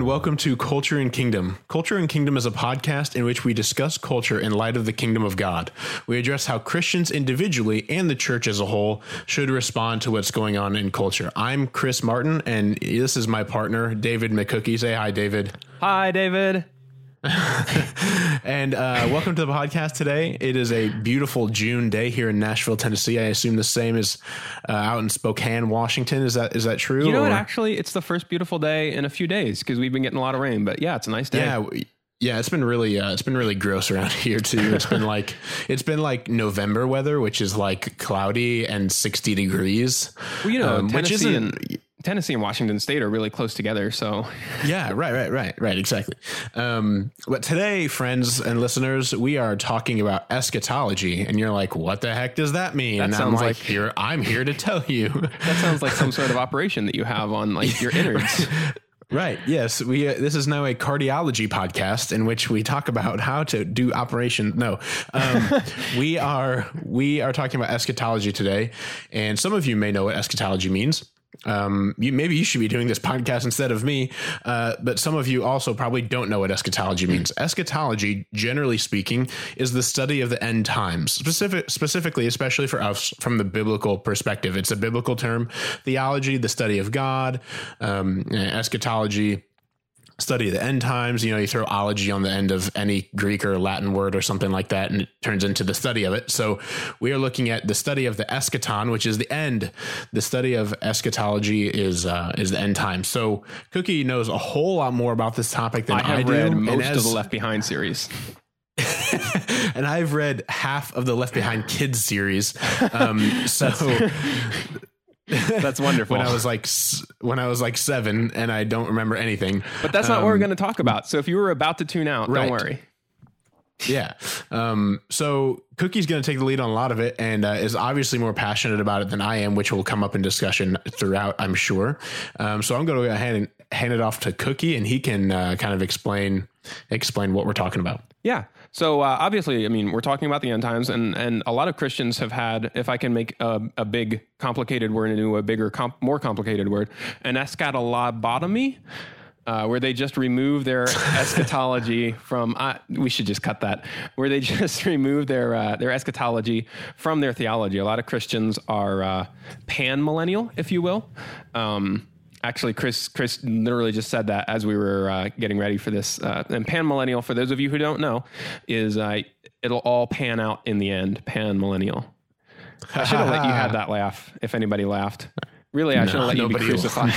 welcome to Culture and Kingdom. Culture and Kingdom is a podcast in which we discuss culture in light of the kingdom of God. We address how Christians individually and the church as a whole should respond to what's going on in culture. I'm Chris Martin, and this is my partner, David McCookie. Say hi, David. Hi, David. And welcome to the podcast today. It is a beautiful June day here in Nashville, Tennessee. I assume the same is out in Spokane, Washington. Is that true? You know what? Actually, it's the first beautiful day in a few days because we've been getting a lot of rain. But yeah, it's a nice day. Yeah, it's been really gross around here too. It's been like November weather, which is like cloudy and 60 degrees. Well, you know, Tennessee and Washington State are really close together. So yeah, right. Exactly. But today, friends and listeners, we are talking about eschatology, and you're like, what the heck does that mean? And I'm like, I'm here to tell you. That sounds like some sort of operation that you have on like your innards. Right. Yes. This is now a cardiology podcast in which we talk about how to do operation. No, we are talking about eschatology today, and some of you may know what eschatology means. Maybe you should be doing this podcast instead of me, but some of you also probably don't know what eschatology means. Eschatology, generally speaking, is the study of the end times, specifically, especially for us from the biblical perspective. It's a biblical term. Theology, the study of God, eschatology, study of the end times. You know, you throw ology on the end of any Greek or Latin word or something like that, and it turns into the study of it. So we are looking at the study of the eschaton, which is the end. The study of eschatology is the end time. So Cookie knows a whole lot more about this topic than I do. I have read most of the Left Behind series. And I've read half of the Left Behind Kids series. That's wonderful. When I was like 7 and I don't remember anything. But that's not what we're going to talk about. So if you were about to tune out, don't worry. Yeah. So Cookie's going to take the lead on a lot of it and is obviously more passionate about it than I am, which will come up in discussion throughout, I'm sure. So I'm going to go ahead and hand it off to Cookie, and he can kind of explain what we're talking about. Yeah. So obviously, I mean, we're talking about the end times, and a lot of Christians have had, if I can make a big complicated word into a bigger, more complicated word, an eschatolobotomy, where they just remove their eschatology from, we should just cut that, where they just remove their eschatology from their theology. A lot of Christians are pan-millennial, if you will. Actually, Chris literally just said that as we were getting ready for this. And pan-millennial, for those of you who don't know, is it'll all pan out in the end. Pan-millennial. I should have let you have that laugh if anybody laughed. Really, I should have let you be crucified.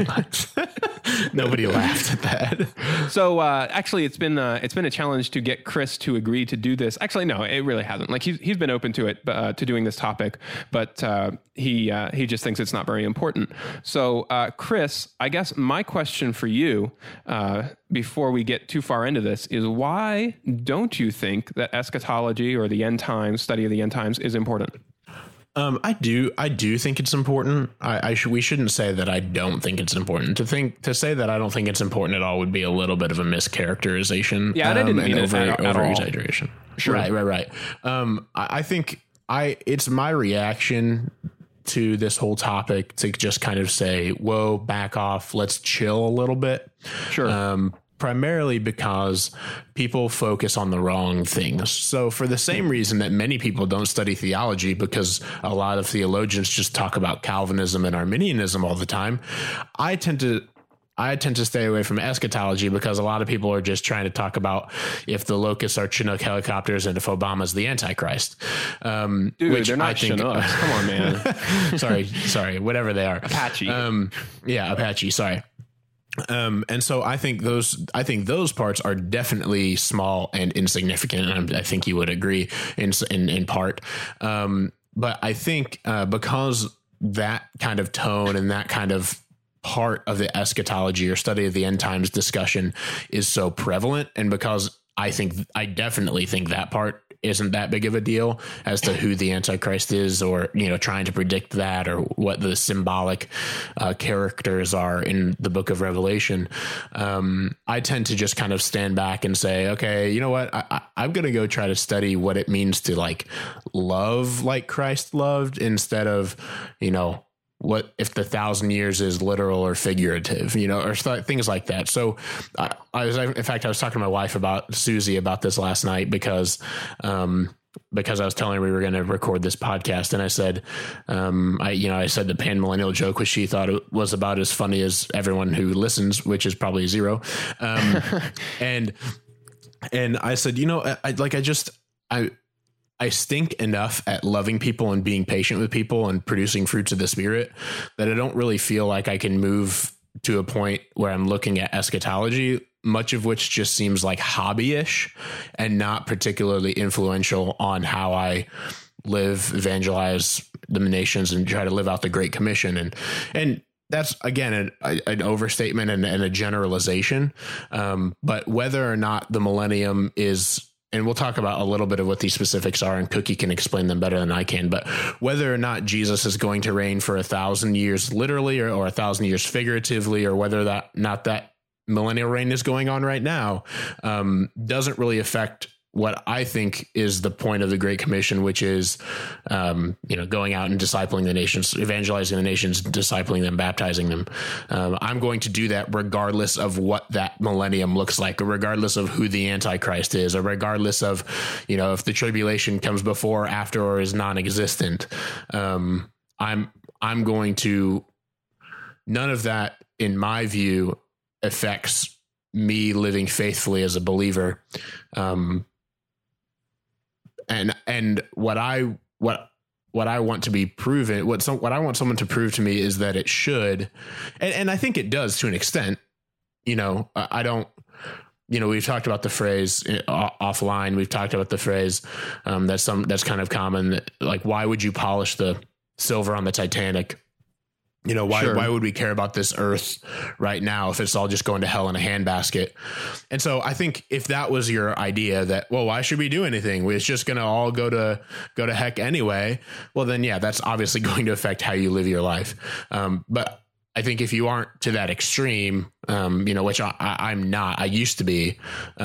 Nobody laughed at that. So actually, it's been a challenge to get Chris to agree to do this. Actually, no, it really hasn't. Like he's been open to it, to doing this topic, but he just thinks it's not very important. So Chris, I guess my question for you, before we get too far into this, is why don't you think that eschatology or the end times, study of the end times, is important? I do think it's important. We shouldn't say that I don't think it's important. To say that I don't think it's important at all would be a little bit of a mischaracterization. Yeah, and I didn't mean it over exaggeration. Sure. Right. I think it's my reaction to this whole topic to just kind of say, whoa, back off. Let's chill a little bit. Sure. Primarily because people focus on the wrong things. So for the same reason that many people don't study theology, because a lot of theologians just talk about Calvinism and Arminianism all the time, I tend to stay away from eschatology because a lot of people are just trying to talk about if the locusts are Chinook helicopters and if Obama's the Antichrist. Dude, they're not Chinooks. Come on, man. sorry, whatever they are. Apache. Apache. Sorry. And so I think those parts are definitely small and insignificant. And I think you would agree in part. But I think because that kind of tone and that kind of part of the eschatology or study of the end times discussion is so prevalent, and because I definitely think that part isn't that big of a deal as to who the Antichrist is, or, you know, trying to predict that, or what the symbolic characters are in the book of Revelation. I tend to just kind of stand back and say, okay, you know what? I'm going to go try to study what it means to like love like Christ loved, instead of, you know, what if the 1,000 years is literal or figurative, or things like that. So I was talking to my wife Susie about this last night because I was telling her we were going to record this podcast, and I said, I said the pan-millennial joke, which she thought it was about as funny as everyone who listens, which is probably zero. And I said, I stink enough at loving people and being patient with people and producing fruits of the Spirit that I don't really feel like I can move to a point where I'm looking at eschatology, much of which just seems like hobbyish and not particularly influential on how I live, evangelize the nations, and try to live out the Great Commission. And that's, again, an overstatement and a generalization. But whether or not the millennium is, and we'll talk about a little bit of what these specifics are, and Cookie can explain them better than I can, but whether or not Jesus is going to reign for 1,000 years literally or 1,000 years figuratively, or whether that millennial reign is going on right now, doesn't really affect what I think is the point of the Great Commission, which is, going out and discipling the nations, evangelizing the nations, discipling them, baptizing them. I'm going to do that regardless of what that millennium looks like, or regardless of who the Antichrist is, or regardless of, if the tribulation comes before, after, or is non-existent. I'm going to, none of that, in my view, affects me living faithfully as a believer. And what I want to be proven, what I want someone to prove to me is that it should, and I think it does to an extent. I don't. We've talked about the phrase offline. We've talked about the phrase that's kind of common. Like, why would you polish the silver on the Titanic? Why would we care about this earth right now if it's all just going to hell in a handbasket? And so I think if that was your idea that, well, why should we do anything? It's just going to all go to heck anyway. Well, then, yeah, that's obviously going to affect how you live your life. But I think if you aren't to that extreme, which I'm not, I used to be,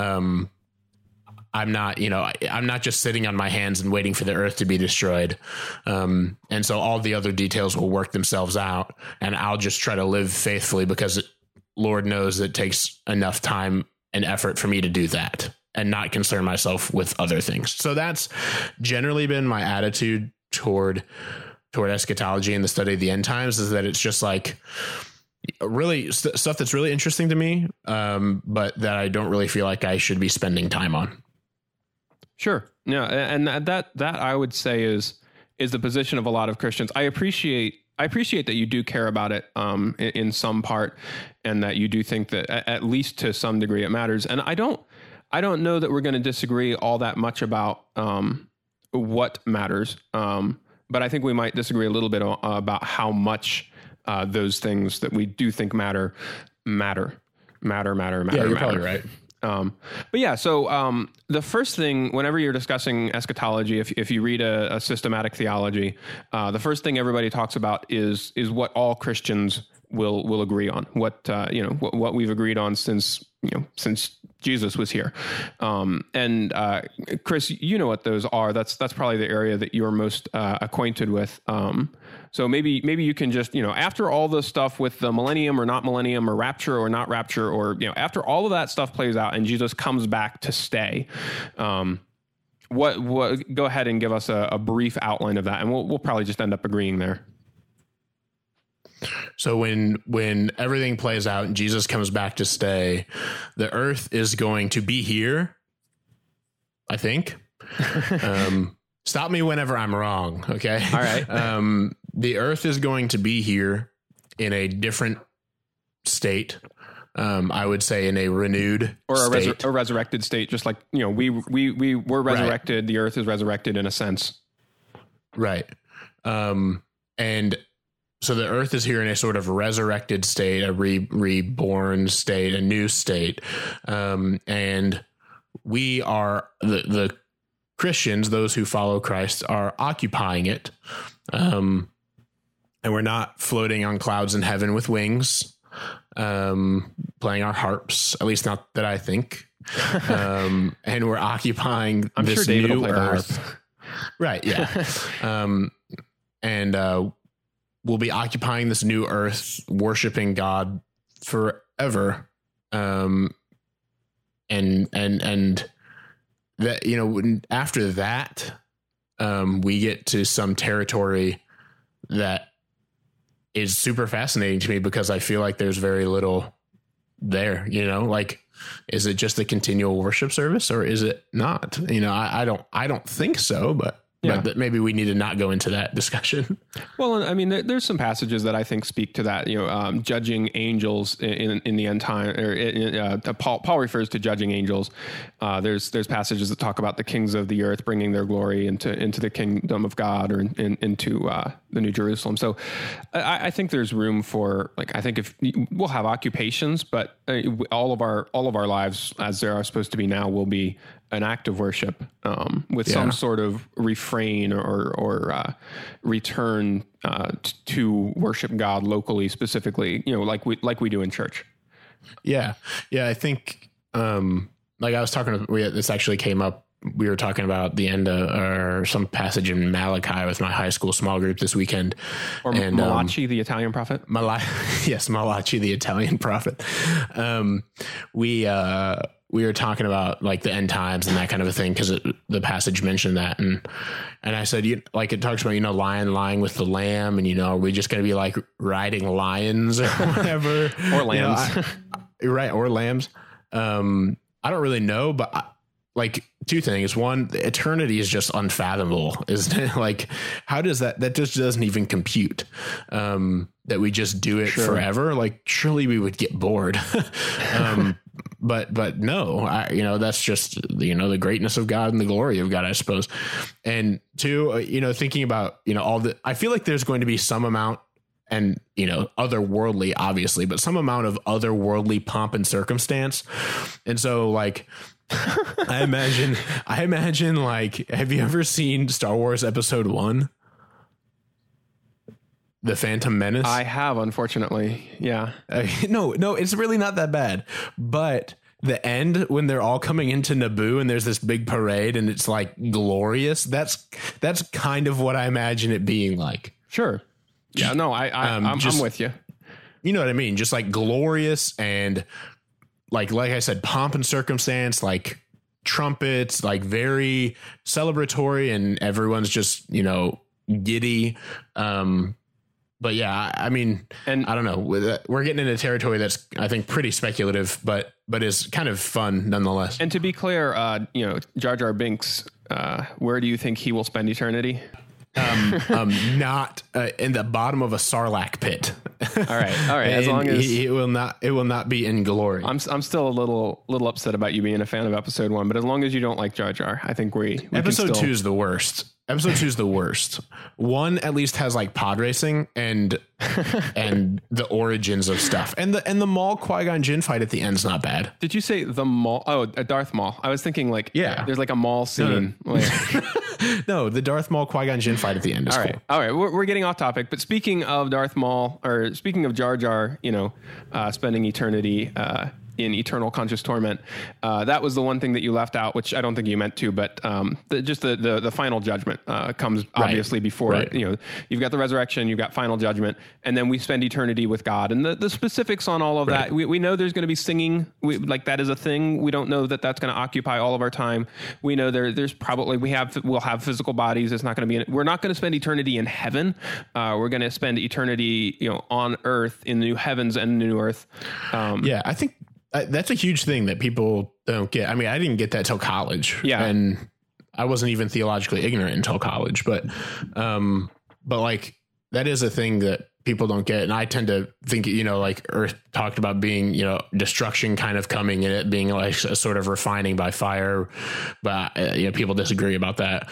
I'm not just sitting on my hands and waiting for the earth to be destroyed. And so all the other details will work themselves out, and I'll just try to live faithfully because Lord knows it takes enough time and effort for me to do that and not concern myself with other things. So that's generally been my attitude toward eschatology and the study of the end times, is that it's just like really stuff that's really interesting to me, but that I don't really feel like I should be spending time on. Sure. Yeah. And that I would say is the position of a lot of Christians. I appreciate that you do care about it in some part, and that you do think that at least to some degree it matters. And I don't know that we're going to disagree all that much about what matters. But I think we might disagree a little bit about how much those things that we do think matter. Yeah, you're probably right. But yeah, so the first thing, whenever you're discussing eschatology, if you read a systematic theology, the first thing everybody talks about is what all Christians will agree on, what we've agreed on since Jesus was here. And Chris, you know what those are. That's probably the area that you're most acquainted with. So maybe you can just, after all the stuff with the millennium or not millennium, or rapture or not rapture, or, after all of that stuff plays out and Jesus comes back to stay, what go ahead and give us a brief outline of that. And we'll probably just end up agreeing there. So when everything plays out and Jesus comes back to stay, the earth is going to be here, I think. Stop me whenever I'm wrong. Okay. All right. The earth is going to be here in a different state. I would say in a renewed or state. A resurrected state, just like, we were resurrected. Right. The earth is resurrected in a sense. Right. And so the earth is here in a sort of resurrected state, a reborn state, a new state. And we are the Christians, those who follow Christ, are occupying it. And we're not floating on clouds in heaven with wings, playing our harps, at least not that I think. And we're occupying this new earth. Right. Yeah. will be occupying this new earth, worshiping God forever. And that, you know, after that, we get to some territory that is super fascinating to me, because I feel like there's very little there, you know, like, is it just a continual worship service, or is it not? You know, I don't think so, but maybe we need to not go into that discussion. Well, I mean, there's some passages that I think speak to that. You know, judging angels in the end time, or Paul refers to judging angels. There's passages that talk about the kings of the earth bringing their glory into the kingdom of God, or into the New Jerusalem. So I think there's room for, like, I think if we'll have occupations, but all of our lives, as they are supposed to be now, will be an act of worship, with some sort of refrain or return to worship God locally, specifically, you know, like we do in church. Yeah. I think, like I was talking, this actually came up. We were talking about the end or some passage in Malachi with my high school small group this weekend. Or Malachi, the Italian prophet. Yes, Malachi, the Italian prophet. We were talking about, like, the end times and that kind of a thing, because the passage mentioned that, and I said, like, it talks about, you know, lion lying with the lamb, and, you know, are we just going to be like riding lions or whatever, or lambs, right? Or lambs. I don't really know, but like, two things. One, eternity is just unfathomable, isn't it? Like, how does that just doesn't even compute, that we just do it forever. Like, surely we would get bored. But no, you know, that's just, you know, the greatness of God and the glory of God, I suppose. And two, you know, thinking about, you know, I feel like there's going to be some amount, and, you know, otherworldly, obviously, but some amount of otherworldly pomp and circumstance. And so, like, I imagine, like, have you ever seen Star Wars Episode 1? The Phantom Menace? I have, unfortunately. Yeah. No, it's really not that bad. But the end, when they're all coming into Naboo and there's this big parade and it's, like, glorious, that's kind of what I imagine it being like. Sure. Yeah, no, I'm with you. You know what I mean? Just, like, glorious and, like I said, pomp and circumstance, like trumpets, like very celebratory, and everyone's just, you know, giddy. But yeah, I mean, and I don't know, we're getting into territory that's, I think, pretty speculative, but is kind of fun nonetheless. And to be clear, you know, Jar Jar Binks, where do you think he will spend eternity? Not in the bottom of a Sarlacc pit. All right. As long as it will not be in glory. I'm still a little upset about you being a fan of Episode 1, but as long as you don't like Jar Jar, I think we Episode 2 is the worst. Episode 2 is the worst. 1 at least has, like, pod racing and the origins of stuff, and the Maul Qui-Gon Jinn fight at the end's not bad. Did you say the Maul? Oh, Darth Maul. I was thinking, like, there's like a Maul scene. No, the Darth Maul Qui-Gon Jinn fight at the end is cool. All right. We're getting off topic, but speaking of Darth Maul, or speaking of Jar Jar, you know, spending eternity in eternal conscious torment, that was the one thing that you left out, which I don't think you meant to, but the final judgment comes obviously before. Right. You know, you've got the resurrection, you've got final judgment, and then we spend eternity with God. And the specifics on all of that, we know there's going to be singing, like that is a thing. We don't know that that's going to occupy all of our time. We know there's probably we'll have physical bodies. It's not going to be we're not going to spend eternity in heaven. We're going to spend eternity, you know, on earth, in the new heavens and the new earth. I think that's a huge thing that people don't get. I mean, I didn't get that till college. Yeah. And I wasn't even theologically ignorant until college, but like, that is a thing that people don't get. And I tend to think, you know, like Earth talked about being, you know, destruction kind of coming, and it being like a sort of refining by fire. But, you know, people disagree about that.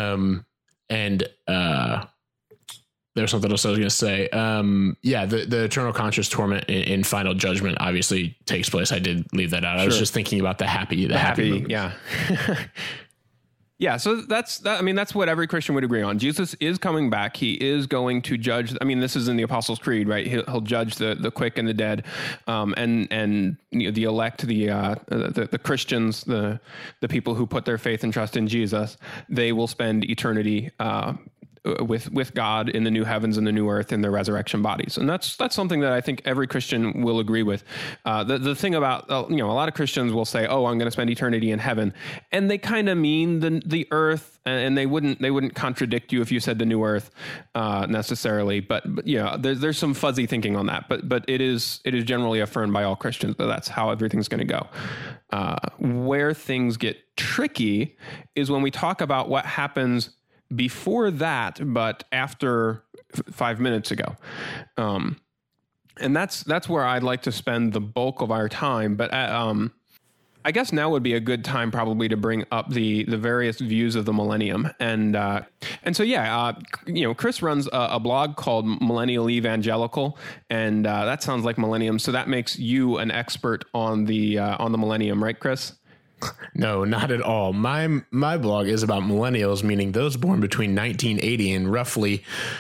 There's something else I was going to say. The eternal conscious torment in final judgment obviously takes place. I did leave that out. Sure. I was just thinking about the happy. Yeah. Yeah. So that's what every Christian would agree on. Jesus is coming back. He is going to judge. I mean, this is in the Apostles' Creed, right? He'll judge the quick and the dead, and you know, the elect, the Christians, the people who put their faith and trust in Jesus. They will spend eternity with God in the new heavens and the new earth in their resurrection bodies. And that's something that I think every Christian will agree with. The thing about, a lot of Christians will say, oh, I'm going to spend eternity in heaven. And they kind of mean the earth, and they wouldn't contradict you if you said the new earth necessarily. But there's some fuzzy thinking on that. But it is generally affirmed by all Christians that that's how everything's going to go. Where things get tricky is when we talk about what happens before that, but after 5 minutes ago. And that's where I'd like to spend the bulk of our time. But I guess now would be a good time probably to bring up the various views of the millennium. And so, Chris runs a blog called Millennial Evangelical, and that sounds like millennium. So that makes you an expert on the millennium, right, Chris? No, not at all. My blog is about millennials, meaning those born between 1980 and roughly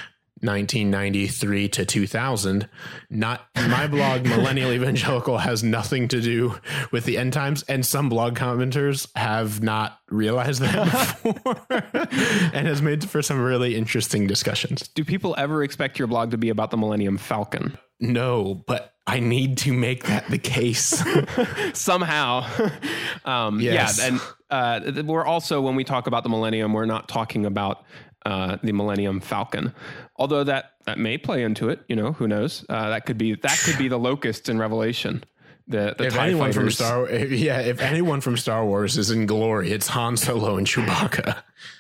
1993 to 2000. Not my blog, Millennial Evangelical, has nothing to do with the end times, and some blog commenters have not realized that before, and has made for some really interesting discussions. Do people ever expect your blog to be about the Millennium Falcon? No, but I need to make that the case somehow. Yes. Yeah, and we're also, when we talk about the millennium, we're not talking about the Millennium Falcon, although that may play into it. Who knows? That could be the locusts in Revelation. The if TIE anyone fighters. if anyone from Star Wars is in glory, it's Han Solo and Chewbacca.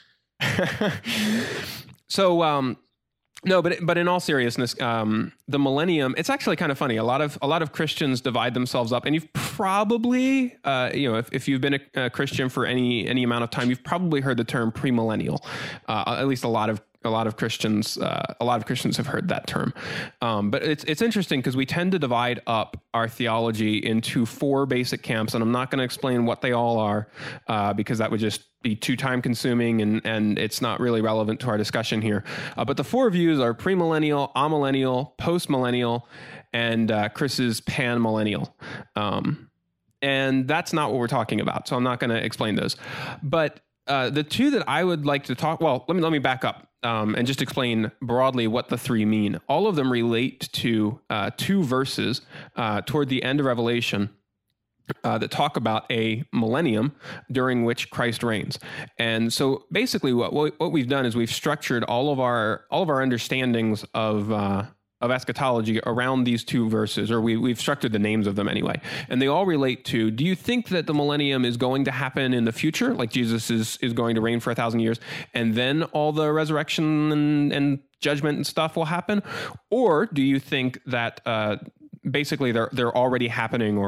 So, no, but in all seriousness, the millennium, it's actually kind of funny. A lot of Christians divide themselves up, and you've probably, if you've been a Christian for any amount of time, you've probably heard the term premillennial. At least a lot of Christians have heard that term. But it's interesting because we tend to divide up our theology into 4 basic camps, and I'm not going to explain what they all are because that would just be too time consuming and it's not really relevant to our discussion here. But the 4 views are premillennial, amillennial, postmillennial, and Chris's panmillennial. And that's not what we're talking about, so I'm not going to explain those. But the 2 that I would like to talk, well, let me back up and just explain broadly what the 3 mean. All of them relate to 2 verses toward the end of Revelation that talk about a millennium during which Christ reigns. And so basically what we've done is we've structured all of our understandings of eschatology around these 2 verses, or we've structured the names of them anyway. And they all relate to, do you think that the millennium is going to happen in the future? Like Jesus is going to reign for 1,000 years and then all the resurrection and judgment and stuff will happen? Or do you think that basically they're already happening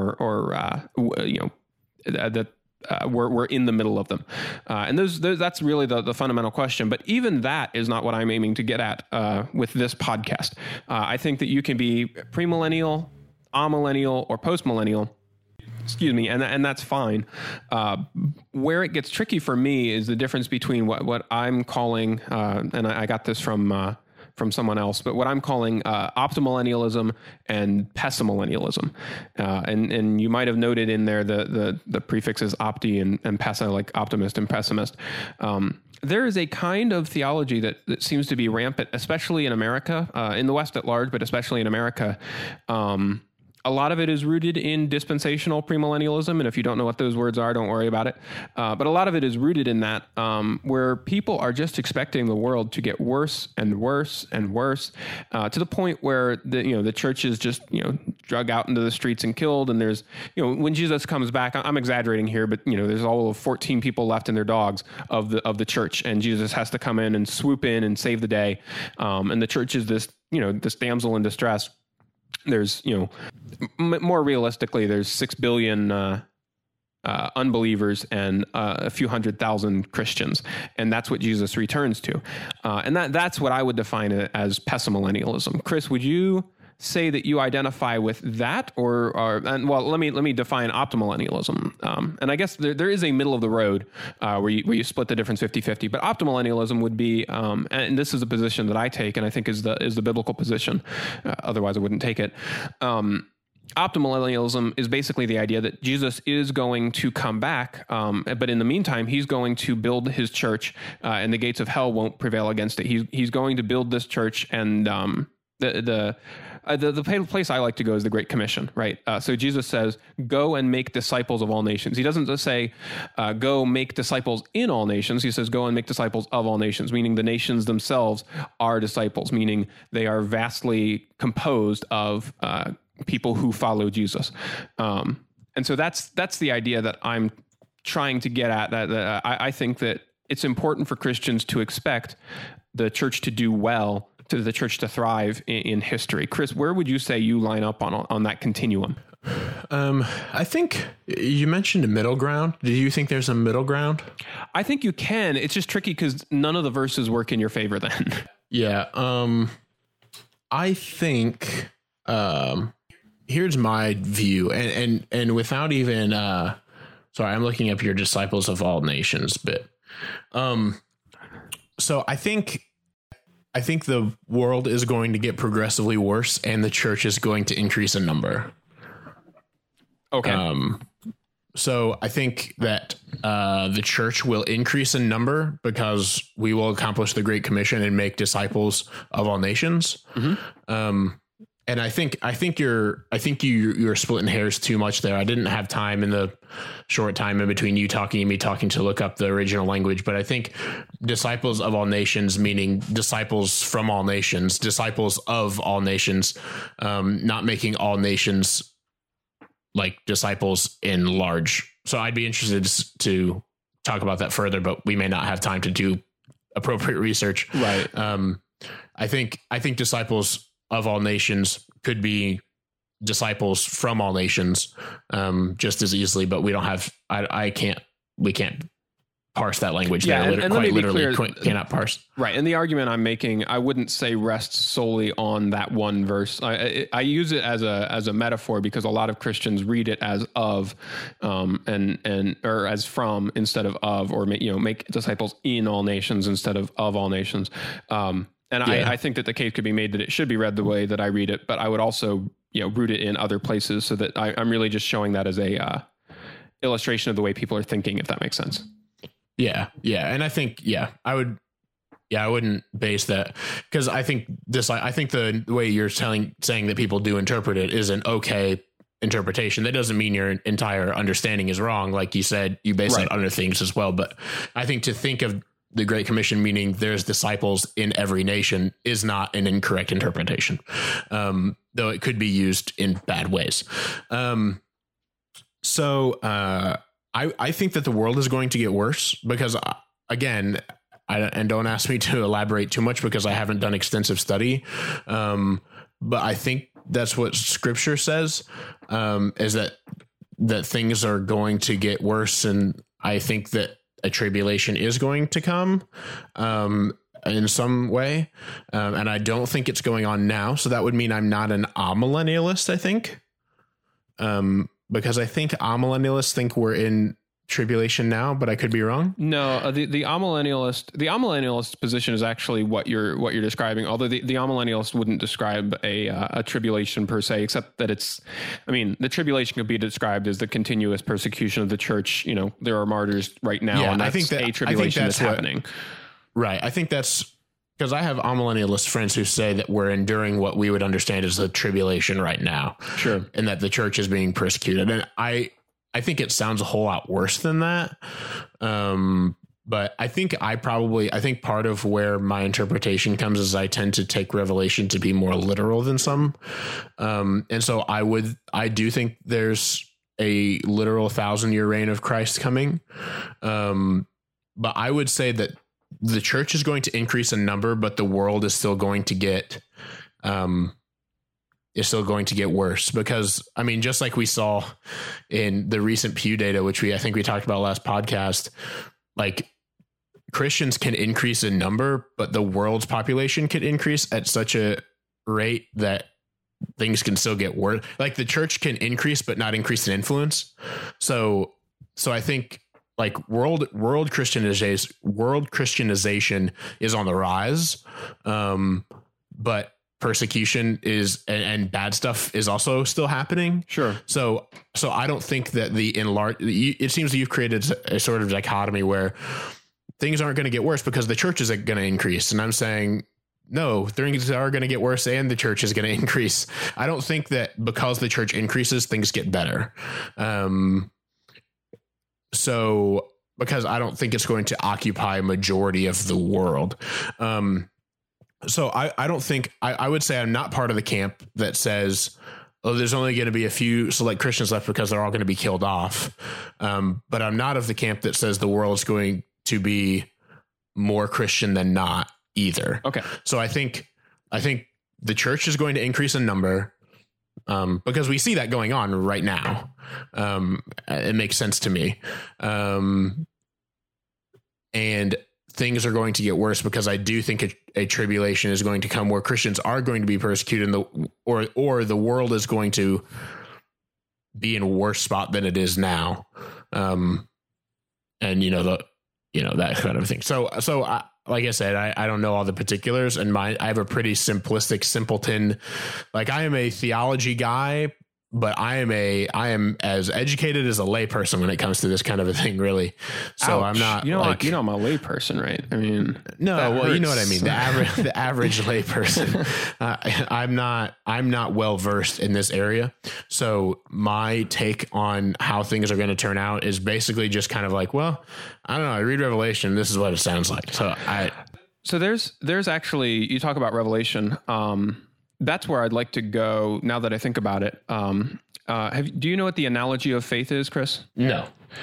that we're in the middle of them? And that's really the fundamental question. But even that is not what I'm aiming to get at with this podcast. I think that you can be premillennial, amillennial, or postmillennial. Excuse me, and that's fine. Where it gets tricky for me is the difference between what I'm calling, and I got this from someone else, but what I'm calling optimillennialism and pessimillennialism. And you might have noted in there the prefixes opti and pessa, like optimist and pessimist. There is a kind of theology that seems to be rampant, especially in America, in the West at large, but especially in America. A lot of it is rooted in dispensational premillennialism, and if you don't know what those words are, don't worry about it. But a lot of it is rooted in that, where people are just expecting the world to get worse and worse and worse, to the point where the church is just drug out into the streets and killed. And there's when Jesus comes back, I'm exaggerating here, but there's all of 14 people left and their dogs of the church, and Jesus has to come in and swoop in and save the day. And the church is this this damsel in distress. There's, more realistically, there's 6 billion unbelievers and a few 100,000 Christians, and that's what Jesus returns to, and that's what I would define it as pessimillennialism. Chris, would you say that you identify with that, or let me define optimillennialism, and I guess there is a middle of the road where you split the difference 50-50, but optimillennialism would be, and this is a position that I take and I think is the biblical position, otherwise I wouldn't take it. optimillennialism is basically the idea that Jesus is going to come back, but in the meantime, he's going to build his church, and the gates of hell won't prevail against it. He's going to build this church, and the place I like to go is the Great Commission, right? So Jesus says, go and make disciples of all nations. He doesn't just say, go make disciples in all nations. He says, go and make disciples of all nations, meaning the nations themselves are disciples, meaning they are vastly composed of people who follow Jesus. And so that's the idea that I'm trying to get at, that I think that it's important for Christians to expect the church to do well, to the church to thrive in history. Chris, where would you say you line up on that continuum? I think you mentioned a middle ground. Do you think there's a middle ground? I think you can. It's just tricky because none of the verses work in your favor then. Yeah. I think, here's my view, and without even, sorry, I'm looking up your disciples of all nations bit. So I think the world is going to get progressively worse and the church is going to increase in number. Okay. So I think that the church will increase in number because we will accomplish the Great Commission and make disciples of all nations. Mm-hmm. And I think you're splitting hairs too much there. I didn't have time in the short time in between you talking and me talking to look up the original language, but I think disciples of all nations, meaning disciples from all nations, disciples of all nations, not making all nations like disciples in large. So I'd be interested to talk about that further, but we may not have time to do appropriate research. Right. I think disciples of all nations could be disciples from all nations, just as easily, but we don't have, we can't parse that language. Yeah, there. And let me be clear, cannot parse. Right. And the argument I'm making, I wouldn't say rests solely on that one verse. I use it as a metaphor because a lot of Christians read it as of, or as from instead of, or make disciples in all nations instead of all nations. I think that the case could be made that it should be read the way that I read it, but I would also, root it in other places so that I'm really just showing that as a illustration of the way people are thinking, if that makes sense. Yeah. Yeah. And I think, I wouldn't base that because I think the way you're saying that people do interpret it is an okay interpretation. That doesn't mean your entire understanding is wrong. Like you said, you base it on other things as well. But I think to think of the Great Commission meaning there's disciples in every nation is not an incorrect interpretation, though it could be used in bad ways. So I think that the world is going to get worse because, again, and don't ask me to elaborate too much because I haven't done extensive study, but I think that's what Scripture says, is that things are going to get worse, and I think that a tribulation is going to come in some way, and I don't think it's going on now. So that would mean I'm not an amillennialist, I think, because I think amillennialists think we're in tribulation now, but I could be wrong. No, the amillennialist position is actually what you're describing. Although the amillennialist wouldn't describe a tribulation per se, except that the tribulation could be described as the continuous persecution of the church. There are martyrs right now, and that's a tribulation that's happening. Right. I think that's because I have amillennialist friends who say that we're enduring what we would understand as the tribulation right now. Sure. And that the church is being persecuted. And I think it sounds a whole lot worse than that. But I think part of where my interpretation comes is I tend to take Revelation to be more literal than some. And so I do think there's a literal 1,000-year reign of Christ coming. But I would say that the church is going to increase in number, but the world is still going to get, worse because, just like we saw in the recent Pew data, which I think we talked about last podcast, like Christians can increase in number, but the world's population could increase at such a rate that things can still get worse. Like the church can increase, but not increase in influence. So I think like world Christianization is on the rise. But persecution is and bad stuff is also still happening. Sure. So I don't think that it seems that you've created a sort of dichotomy where things aren't going to get worse because the church is going to increase. And I'm saying, no, things are going to get worse and the church is going to increase. I don't think that because the church increases, things get better. So because I don't think it's going to occupy a majority of the world. So I don't think I would say I'm not part of the camp that says, oh, there's only going to be a few select Christians left because they're all going to be killed off. But I'm not of the camp that says the world is going to be more Christian than not either. Okay. So I think the church is going to increase in number because we see that going on right now. It makes sense to me. And things are going to get worse because I do think a tribulation is going to come where Christians are going to be persecuted or the world is going to be in a worse spot than it is now. And that kind of thing. So like I said, I don't know all the particulars, and I have a pretty simplistic, simpleton, like I am a theology guy, but I am as educated as a lay person when it comes to this kind of a thing, really. So Ouch. I'm not, I'm a lay person, right? I mean, no, well, hurts. You know what I mean? The average lay person. I'm not well versed in this area. So my take on how things are going to turn out is basically just kind of like, well, I don't know. I read Revelation. This is what it sounds like. So there's actually, you talk about Revelation. That's where I'd like to go now that I think about it. Do you know what the analogy of faith is, Chris? No.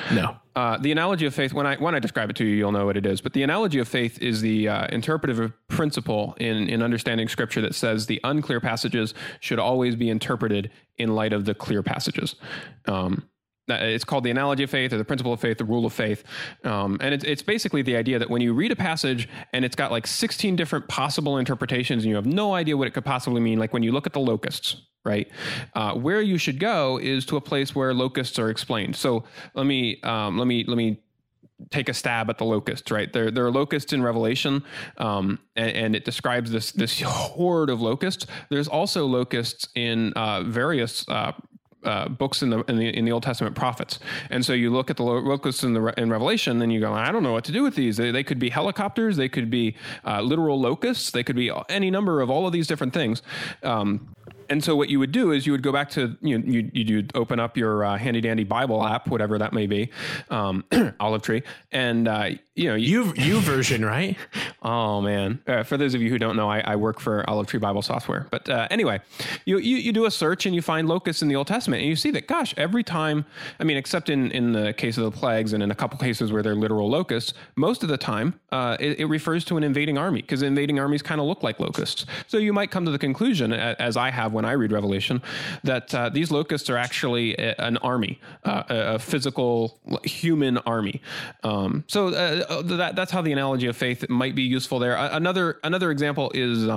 The analogy of faith, when I describe it to you, you'll know what it is. But the analogy of faith is the interpretive principle in understanding Scripture that says the unclear passages should always be interpreted in light of the clear passages. It's called the analogy of faith or the principle of faith, the rule of faith. And it's basically the idea that when you read a passage and it's got like 16 different possible interpretations and you have no idea what it could possibly mean, like when you look at the locusts, right? Where you should go is to a place where locusts are explained. So let me take a stab at the locusts, right? There are locusts in Revelation, and it describes this horde of locusts. There's also locusts in various books in the Old Testament prophets. And so you look at the locusts in Revelation and you go, I don't know what to do with these. They could be helicopters. They could be literal locusts. They could be any number of all of these different things. And so what you would do is you would go back to, you'd open up your handy dandy Bible app, whatever that may be, Olive Tree, and you version, right? Oh man! For those of you who don't know, I work for Olive Tree Bible Software. But anyway, you do a search and you find locusts in the Old Testament, and you see that, gosh, every time, except in the case of the plagues and in a couple cases where they're literal locusts, most of the time it refers to an invading army, because invading armies kind of look like locusts. So you might come to the conclusion, as I have when I read Revelation, that these locusts are actually an army, a physical human army. So that's how the analogy of faith might be useful there. Another example is,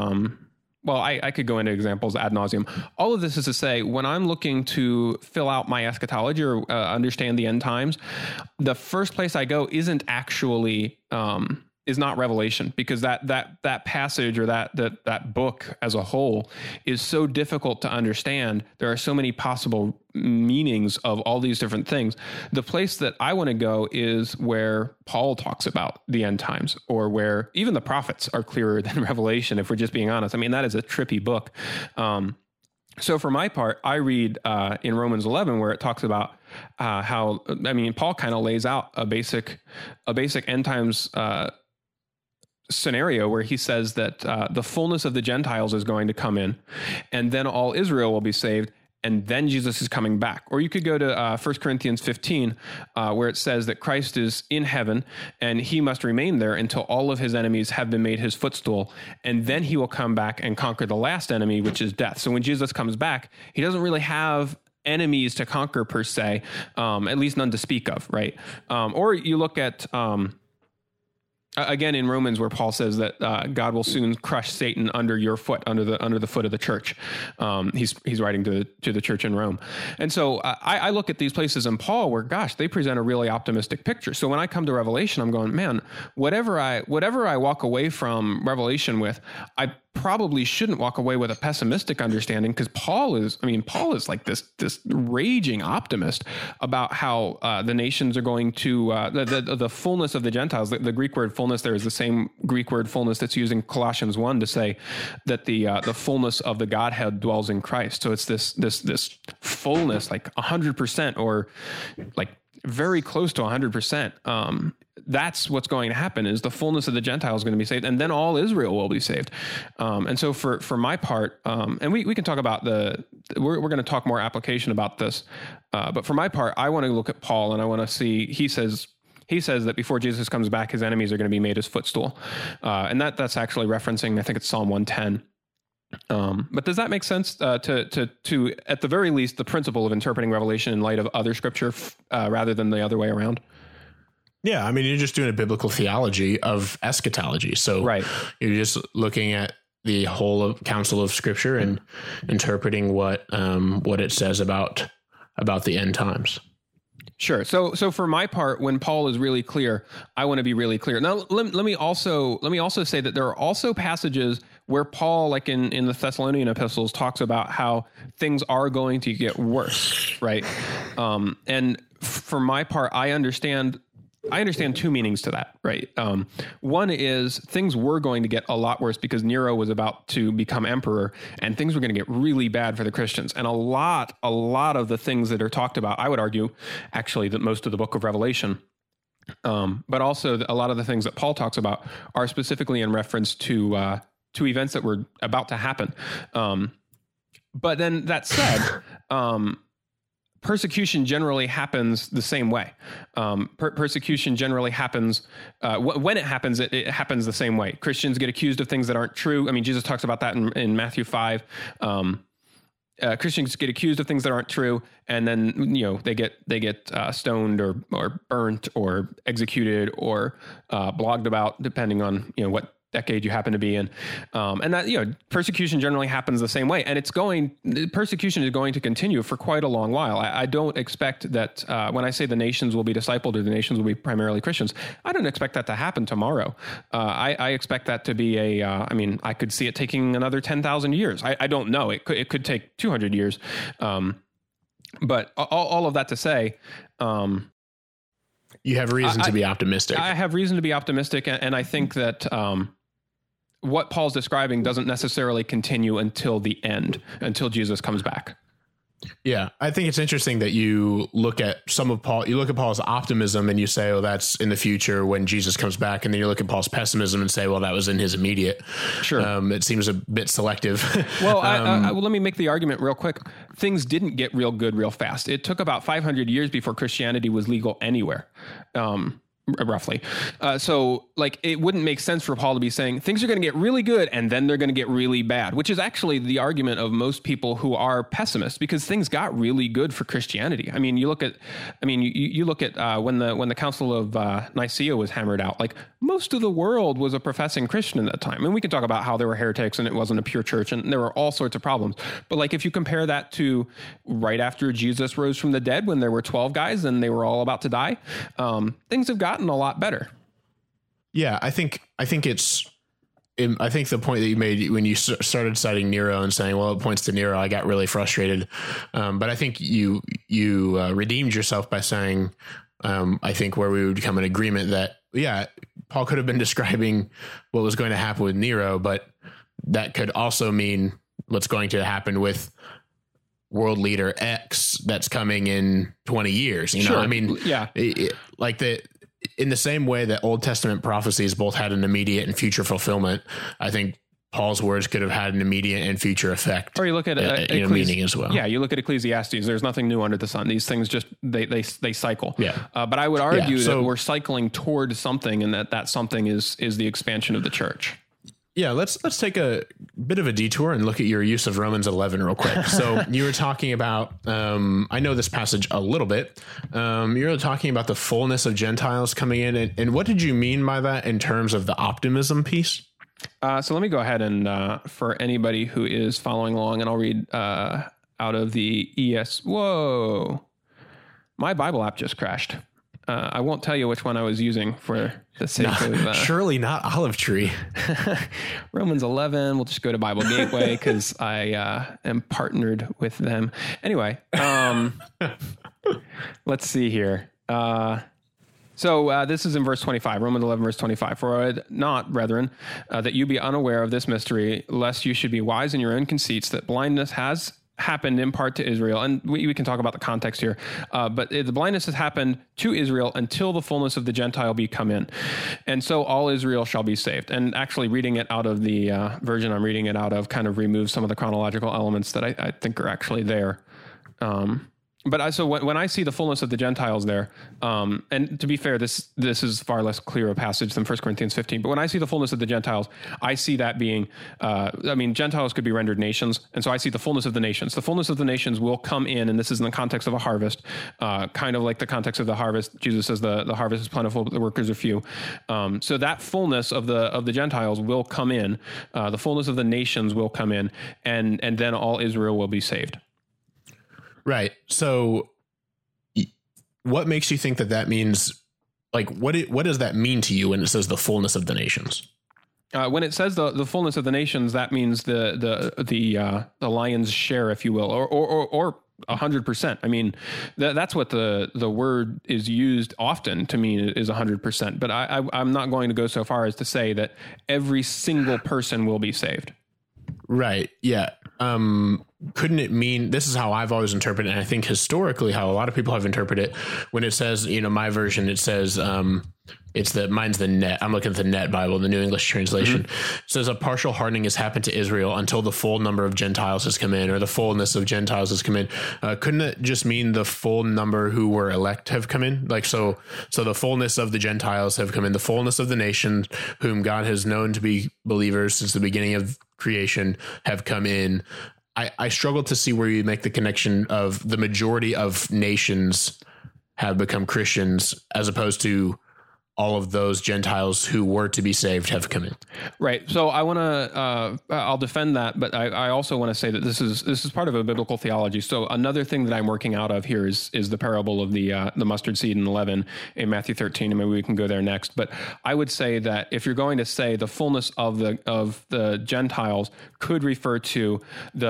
I could go into examples ad nauseum. All of this is to say, when I'm looking to fill out my eschatology or understand the end times, the first place I go isn't actually is not Revelation, because that passage or that book as a whole is so difficult to understand. There are so many possible meanings of all these different things. The place that I want to go is where Paul talks about the end times, or where even the prophets are clearer than Revelation, if we're just being honest. That is a trippy book. So for my part, I read in Romans 11 where it talks about how, Paul kind of lays out a basic end times scenario where he says that the fullness of the Gentiles is going to come in, and then all Israel will be saved, and then Jesus is coming back. Or you could go to 1 Corinthians 15, where it says that Christ is in heaven, and he must remain there until all of his enemies have been made his footstool, and then he will come back and conquer the last enemy, which is death. So when Jesus comes back, he doesn't really have enemies to conquer per se, at least none to speak of, right? Or you look at... again, in Romans, where Paul says that God will soon crush Satan under your foot, under the foot of the church. He's writing to the church in Rome, and so I look at these places in Paul where, gosh, they present a really optimistic picture. So when I come to Revelation, I'm going, man, whatever I walk away from Revelation with, I probably shouldn't walk away with a pessimistic understanding, because Paul is like this raging optimist about how the nations are going to the fullness of the Gentiles. The Greek word fullness there is the same Greek word fullness that's used in Colossians 1 to say that the fullness of the Godhead dwells in Christ. So it's this fullness, like 100%, or like very close to 100%. That's what's going to happen, is the fullness of the Gentiles is going to be saved, and then all Israel will be saved. And so for my part, and we can talk about we're going to talk more application about this. But for my part, I want to look at Paul, and I want to see, he says that before Jesus comes back, his enemies are going to be made his footstool. And that's actually referencing, I think it's Psalm 110. But does that make sense to at the very least, the principle of interpreting Revelation in light of other scripture rather than the other way around? Yeah, I mean, you're just doing a biblical theology of eschatology. So right. You're just looking at the whole counsel of Scripture and interpreting what it says about the end times. Sure. So for my part, when Paul is really clear, I want to be really clear. Now, let me also say that there are also passages where Paul, like in the Thessalonian epistles, talks about how things are going to get worse, right? And for my part, I understand two meanings to that, right? One is things were going to get a lot worse because Nero was about to become emperor, and things were going to get really bad for the Christians. And a lot of the things that are talked about, I would argue, actually, that most of the book of Revelation, but also a lot of the things that Paul talks about are specifically in reference to events that were about to happen. But then that said, persecution generally happens the same way. Persecution generally happens, when it happens, it happens the same way. Christians get accused of things that aren't true. I mean, Jesus talks about that in Matthew 5. Christians get accused of things that aren't true, and then, they get stoned or burnt or executed or blogged about, depending on, what decade you happen to be in. And that, persecution generally happens the same way. And persecution is going to continue for quite a long while. I don't expect that when I say the nations will be discipled or the nations will be primarily Christians, I don't expect that to happen tomorrow. I expect that to be I could see it taking another 10,000 years. I don't know. It could take 200 years. But all of that to say, you have reason to be optimistic. I have reason to be optimistic. And I think that, what Paul's describing doesn't necessarily continue until the end, until Jesus comes back. Yeah, I think it's interesting that you look at Paul's optimism and you say, oh, that's in the future when Jesus comes back. And then you look at Paul's pessimism and say, well, that was in his immediate. Sure. It seems a bit selective. Well, let me make the argument real quick. Things didn't get real good real fast. It took about 500 years before Christianity was legal anywhere. Roughly. So it wouldn't make sense for Paul to be saying things are going to get really good and then they're going to get really bad, which is actually the argument of most people who are pessimists, because things got really good for Christianity. I mean, you look at when the Council of Nicaea was hammered out, like most of the world was a professing Christian at that time. And we can talk about how there were heretics and it wasn't a pure church and there were all sorts of problems. But if you compare that to right after Jesus rose from the dead, when there were 12 guys and they were all about to die, things have gotten a lot better. Yeah, I think the point that you made when you started citing Nero and saying, well, it points to Nero, I got really frustrated. But I think you redeemed yourself by saying, I think where we would come in agreement that, yeah, Paul could have been describing what was going to happen with Nero, but that could also mean what's going to happen with world leader X that's coming in 20 years. Sure. I mean, yeah, in the same way that Old Testament prophecies both had an immediate and future fulfillment, I think Paul's words could have had an immediate and future effect. Or you look at meaning as well. Yeah, you look at Ecclesiastes. There's nothing new under the sun. These things just they cycle. Yeah. But I would argue that we're cycling toward something, and that something is the expansion of the church. Yeah, let's take a bit of a detour and look at your use of Romans 11 real quick. So you were talking about, I know this passage a little bit. You were talking about the fullness of Gentiles coming in. And what did you mean by that in terms of the optimism piece? So let me go ahead and for anybody who is following along, and I'll read out of the ES. Whoa, my Bible app just crashed. I won't tell you which one I was using for the sake of... surely not Olive Tree. Romans 11. We'll just go to Bible Gateway because I am partnered with them. Anyway, let's see here. So this is in verse 25, Romans 11, verse 25. For not, brethren, that you be unaware of this mystery, lest you should be wise in your own conceits, that blindness has happened in part to Israel. And we can talk about the context here. But the blindness has happened to Israel until the fullness of the Gentile be come in. And so all Israel shall be saved. And actually reading it out of the version I'm reading it out of kind of removes some of the chronological elements that I think are actually there. So when I see the fullness of the Gentiles there, and to be fair, this is far less clear a passage than 1 Corinthians 15, but when I see the fullness of the Gentiles, I see that being, Gentiles could be rendered nations, and so I see the fullness of the nations. The fullness of the nations will come in, and this is in the context of a harvest, kind of like the context of the harvest. Jesus says the harvest is plentiful, but the workers are few. So that fullness of the Gentiles will come in, the fullness of the nations will come in, and then all Israel will be saved. Right. So what makes you think that means, like, what does that mean to you when it says the fullness of the nations? When it says the fullness of the nations, that means the lion's share, if you will, or 100%. I mean, that's what the word is used often to mean is 100%. But I'm not going to go so far as to say that every single person will be saved. Right. Yeah. Couldn't it mean, this is how I've always interpreted it, and I think historically how a lot of people have interpreted it, when it says, my version, it says, mine's the Net. I'm looking at the Net Bible, the New English Translation. Mm-hmm. It says a partial hardening has happened to Israel until the full number of Gentiles has come in, or the fullness of Gentiles has come in. Couldn't it just mean the full number who were elect have come in? Like, so the fullness of the Gentiles have come in, the fullness of the nation whom God has known to be believers since the beginning of creation have come in. I struggle to see where you make the connection of the majority of nations have become Christians as opposed to all of those Gentiles who were to be saved have come in. Right. So I want to, I'll defend that, but I also want to say that this is part of a biblical theology. So another thing that I'm working out of here is the parable of the mustard seed and leaven in Matthew 13, and maybe we can go there next. But I would say that if you're going to say the fullness of the Gentiles could refer to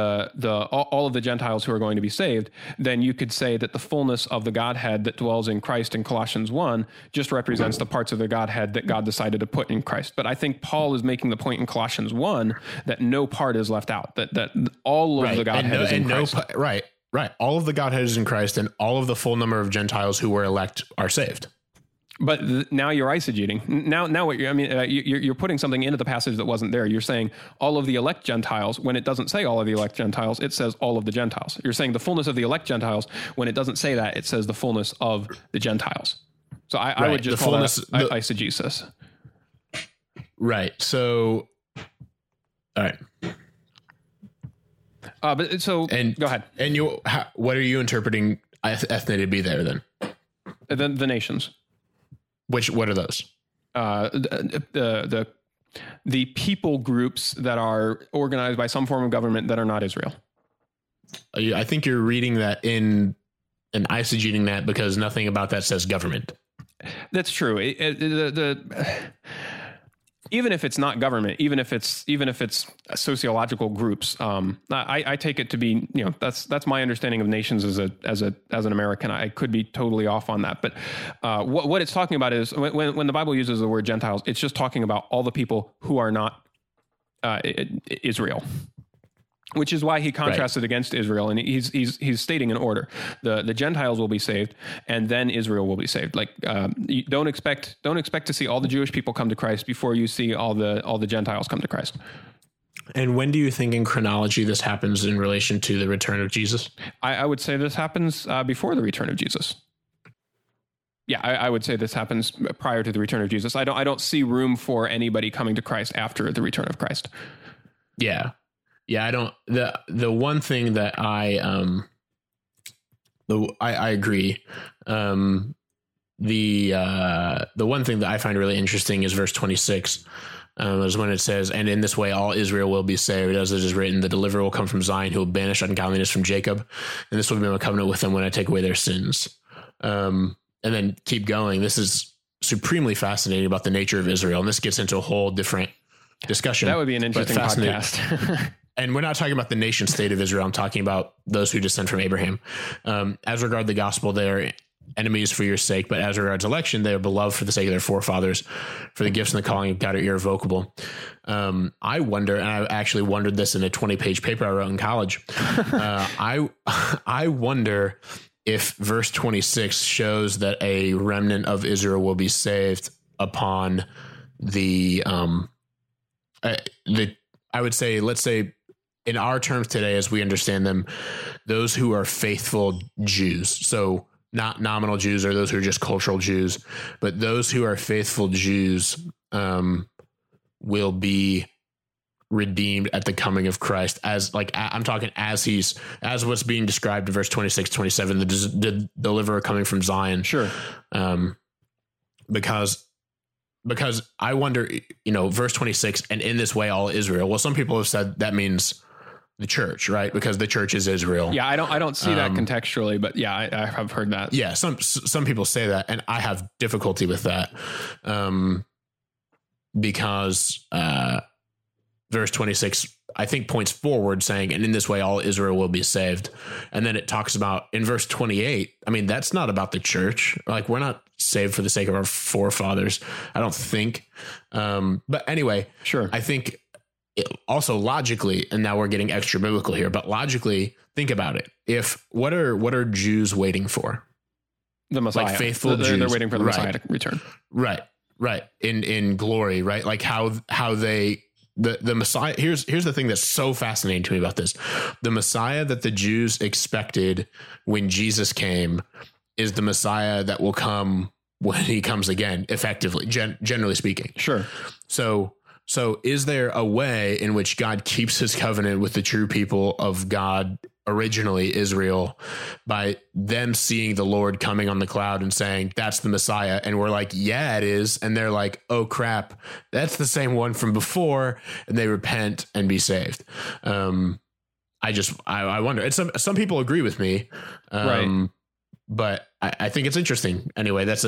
all of the Gentiles who are going to be saved, then you could say that the fullness of the Godhead that dwells in Christ in Colossians 1 just represents the parts of the Godhead that God decided to put in Christ. But I think Paul is making the point in Colossians 1 that no part is left out, that all of the Godhead is in Christ. Right. All of the Godhead is in Christ, and all of the full number of Gentiles who were elect are saved. But now you're eisegeting. Now what you're putting something into the passage that wasn't there. You're saying all of the elect Gentiles when it doesn't say all of the elect Gentiles. It says all of the Gentiles. You're saying the fullness of the elect Gentiles when it doesn't say that. It says the fullness of the Gentiles. So I would just call that eisegesis. Right. So, all right. Go ahead. And what are you interpreting ethne to be there then? The nations. What are those? The people groups that are organized by some form of government that are not Israel. I think you're reading that in and eisegeting that because nothing about that says government. That's true. Even if it's not government, even if it's sociological groups, I take it to be, that's my understanding of nations as an American. I could be totally off on that, but what it's talking about is when the Bible uses the word Gentiles, it's just talking about all the people who are not Israel. Which is why he contrasted against Israel, and he's stating an order: the Gentiles will be saved, and then Israel will be saved. Like you don't expect to see all the Jewish people come to Christ before you see all the Gentiles come to Christ. And when do you think in chronology this happens in relation to the return of Jesus? I would say this happens before the return of Jesus. Yeah, I would say this happens prior to the return of Jesus. I don't see room for anybody coming to Christ after the return of Christ. Yeah. Yeah, I don't. The one thing that I agree. The one thing that I find really interesting is verse 26, is when it says, "And in this way all Israel will be saved, as it is written, the deliverer will come from Zion, who will banish ungodliness from Jacob, and this will be my covenant with them when I take away their sins." and then keep going. This is supremely fascinating about the nature of Israel. And this gets into a whole different discussion. That would be an interesting podcast. And we're not talking about the nation state of Israel. I'm talking about those who descend from Abraham. As regard the gospel, they are enemies for your sake, but as regards election, they are beloved for the sake of their forefathers, for the gifts and the calling of God are irrevocable. I wonder, and I actually wondered this in a 20-page paper I wrote in college. I wonder if verse 26 shows that a remnant of Israel will be saved upon I would say, let's say, in our terms today, as we understand them, those who are faithful Jews. So not nominal Jews or those who are just cultural Jews, but those who are faithful Jews will be redeemed at the coming of Christ. As like, I'm talking as what's being described in verse 26, 27, the deliverer coming from Zion. Sure. Because I wonder, verse 26, and in this way, all Israel. Well, some people have said that means the church, right? Because the church is Israel. Yeah, I don't see that contextually, but yeah, I have heard that. Yeah, some people say that, and I have difficulty with that, because verse 26, I think, points forward, saying, "And in this way, all Israel will be saved." And then it talks about in verse 28. I mean, that's not about the church. Like, we're not saved for the sake of our forefathers, I don't think. But anyway, sure. I think. Also logically, and now we're getting extra biblical here, but logically, think about it. What are Jews waiting for? The Messiah. Like faithful Jews. They're waiting for the Messiah to return. Right. In glory, right? Like how they the Messiah. Here's the thing that's so fascinating to me about this. The Messiah that the Jews expected when Jesus came is the Messiah that will come when he comes again, effectively, generally speaking. Sure. So is there a way in which God keeps his covenant with the true people of God, originally Israel, by them seeing the Lord coming on the cloud and saying, that's the Messiah? And we're like, yeah, it is. And they're like, oh, crap, that's the same one from before. And they repent and be saved. I wonder. And some people agree with me. Right. But I think it's interesting. Anyway, that's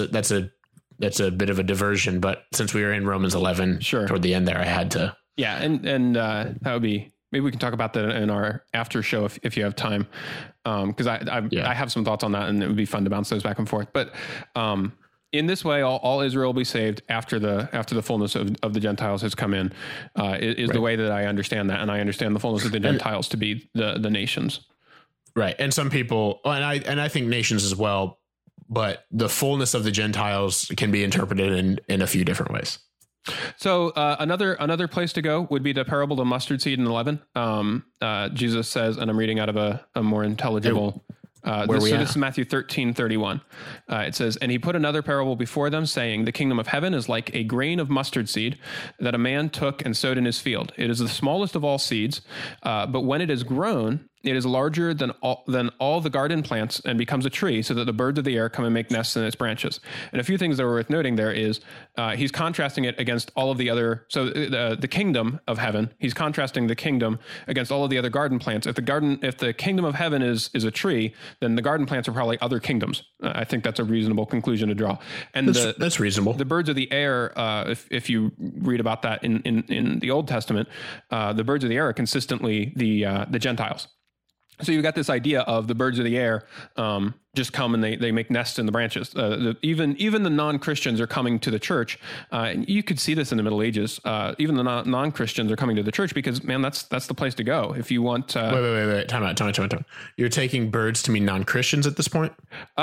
a bit of a diversion, but since we were in Romans 11, sure, toward the end there, I had to. Yeah. And that would be, maybe we can talk about that in our after show if you have time. Cause I have some thoughts on that, and it would be fun to bounce those back and forth. But in this way, all Israel will be saved after the fullness of the Gentiles has come in, is right. The way that I understand that. And I understand the fullness of the Gentiles to be the nations. Right. And some people, and I think nations as well, but the fullness of the Gentiles can be interpreted in a few different ways. So another place to go would be the parable of the mustard seed in 11. Jesus says, and I'm reading out of a more intelligible. This is Matthew 13:31. It says, "And he put another parable before them, saying, the kingdom of heaven is like a grain of mustard seed that a man took and sowed in his field. It is the smallest of all seeds, but when it is grown, it is larger than all the garden plants and becomes a tree, so that the birds of the air come and make nests in its branches." And a few things that are worth noting there is he's contrasting it against all of the other. So the kingdom of heaven, he's contrasting the kingdom against all of the other garden plants. If the kingdom of heaven is a tree, then the garden plants are probably other kingdoms. I think that's a reasonable conclusion to draw. And that's reasonable. The birds of the air, if you read about that in the Old Testament, the birds of the air are consistently the Gentiles. So you've got this idea of the birds of the air just come and they make nests in the branches. Even the non-Christians are coming to the church. And you could see this in the Middle Ages. Even the non-Christians are coming to the church because, man, that's the place to go if you want. Wait. Time out. You're taking birds to mean non-Christians at this point?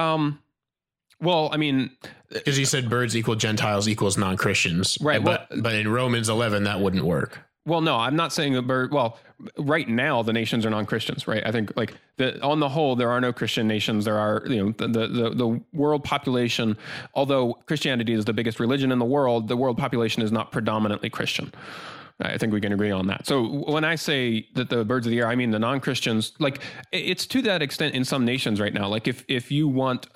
Well, I mean, because you said birds equal Gentiles equals non-Christians, right? But in Romans 11 that wouldn't work. Well, no, I'm not saying right now the nations are non-Christians, right? I think on the whole, there are no Christian nations. There are, the world population, although Christianity is the biggest religion in the world population is not predominantly Christian. I think we can agree on that. So when I say that the birds of the air, I mean the non-Christians, it's to that extent in some nations right now. Like if you want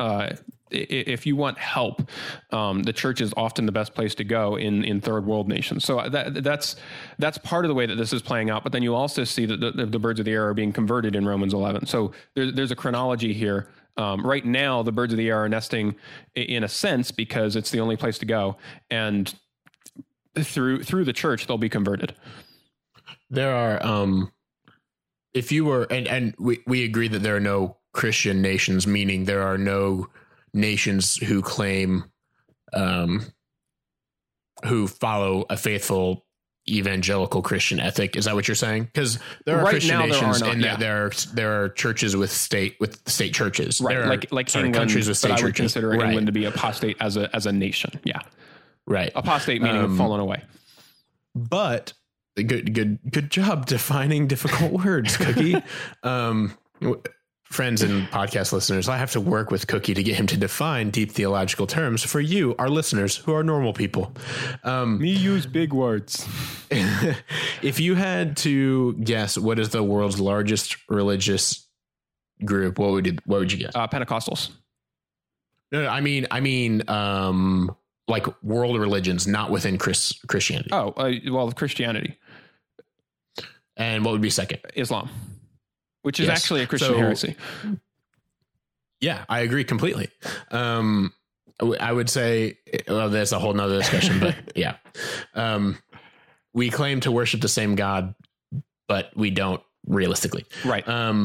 help, the church is often the best place to go in third world nations. So that's part of the way that this is playing out. But then you also see that the birds of the air are being converted in Romans 11. So there's a chronology here Right now, the birds of the air are nesting in a sense because it's the only place to go, and through the church they'll be converted. There are, if you were, and we agree that there are no Christian nations, meaning there are no nations who claim, who follow a faithful evangelical Christian ethic. Is that what you're saying? Because there are Christian nations, and there are churches with state churches, right? Like England, countries with state but I would churches. consider England to be apostate as a nation. Yeah, right. Apostate meaning fallen away. But good job defining difficult words, Cookie. Friends and podcast listeners, I have to work with Cookie to get him to define deep theological terms for you, our listeners, who are normal people. Me use big words. If you had to guess what is the world's largest religious group, what would you guess? Pentecostals. No, I mean, like world religions, not within Christianity. Oh, well, Christianity. And what would be second? Islam. Which is actually a Christian heresy. Yeah, I agree completely. I would say, well, there's a whole nother discussion, but yeah. We claim to worship the same God, but we don't realistically. Right.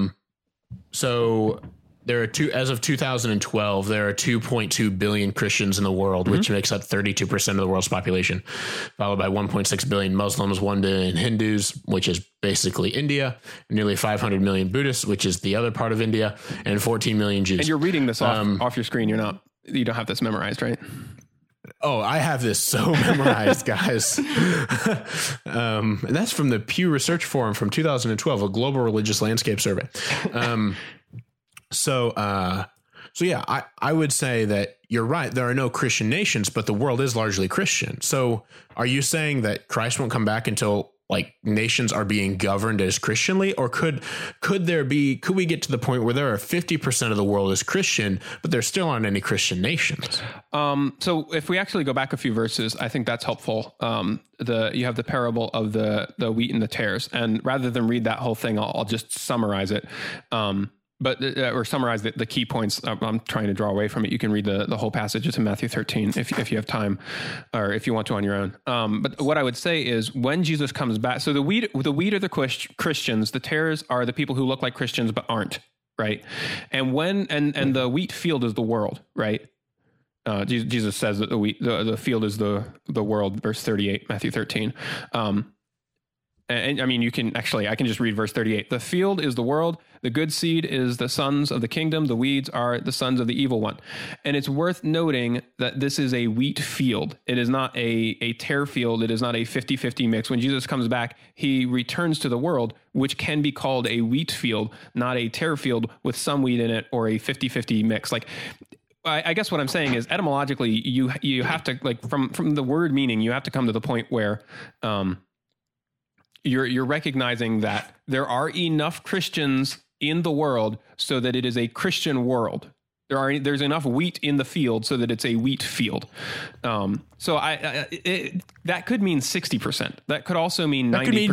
So there are as of 2012, there are 2.2 billion Christians in the world, which makes up 32% of the world's population, followed by 1.6 billion Muslims, 1 billion Hindus, which is basically India, nearly 500 million Buddhists, which is the other part of India, and 14 million Jews. And you're reading this off your screen. You don't have this memorized, right? Oh, I have this so memorized, guys. And that's from the Pew Research Forum from 2012, a global religious landscape survey. So yeah, I would say that you're right. There are no Christian nations, but the world is largely Christian. So are you saying that Christ won't come back until like nations are being governed as Christianly, or could we get to the point where there are 50% of the world is Christian, but there still aren't any Christian nations? So if we actually go back a few verses, I think that's helpful. You have the parable of the wheat and the tares, and rather than read that whole thing, I'll just summarize it. Or summarize the key points. I'm trying to draw away from it. You can read the whole passage. It's in Matthew 13 if you have time, or if you want to on your own. But what I would say is when Jesus comes back, so the wheat are the Christians, the tares are the people who look like Christians but aren't, right? And and the wheat field is the world, right? Jesus says that the field is the world, verse 38, Matthew 13. And I mean, I can just read verse 38. The field is the world. The good seed is the sons of the kingdom. The weeds are the sons of the evil one. And it's worth noting that this is a wheat field. It is not a tare field. It is not a 50-50 mix. When Jesus comes back, he returns to the world, which can be called a wheat field, not a tare field with some wheat in it or a 50-50 mix. Like, I guess what I'm saying is etymologically, you have to, like, from the word meaning, you have to come to the point where, you're recognizing that there are enough Christians in the world so that it is a Christian world. There's enough wheat in the field so that it's a wheat field. So that could mean 60%. That could also mean 90%. That could mean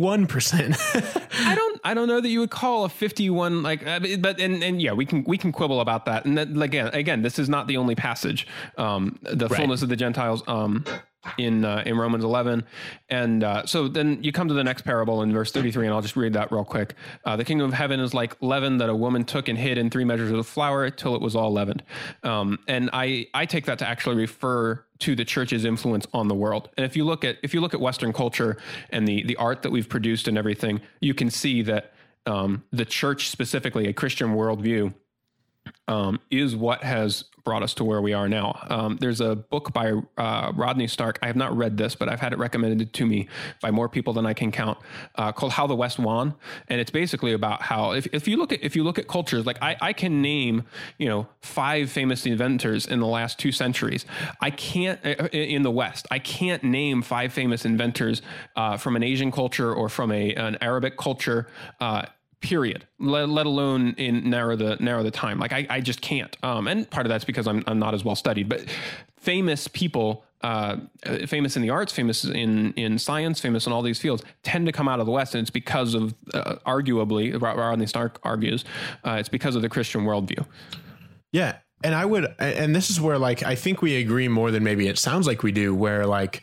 51%. I don't know that you would call a 51 but yeah, we can quibble about that. And that, again, this is not the only passage. The fullness of the Gentiles. In Romans 11. And so then you come to the next parable in verse 33, and I'll just read that real quick. The kingdom of heaven is like leaven that a woman took and hid in 3 measures of flour till it was all leavened. And I take that to actually refer to the church's influence on the world. And if you look at Western culture and the art that we've produced and everything, you can see that the church, specifically a Christian worldview, is what has brought us to where we are now. There's a book by Rodney Stark. I have not read this, but I've had it recommended to me by more people than I can count, called How the West Won. And it's basically about how if you look at cultures, like I can name 5 famous inventors in the last 2 centuries. I can't in the West. I can't name 5 famous inventors from an Asian culture or from an Arabic culture. Period. Let alone narrow the time. Like I just can't. And part of that's because I'm not as well studied. But famous people famous in the arts, famous in science, famous in all these fields, tend to come out of the West. And it's because of, arguably, Rodney Stark argues, it's because of the Christian worldview. Yeah. And and this is where, like, I think we agree more than maybe it sounds like we do, where like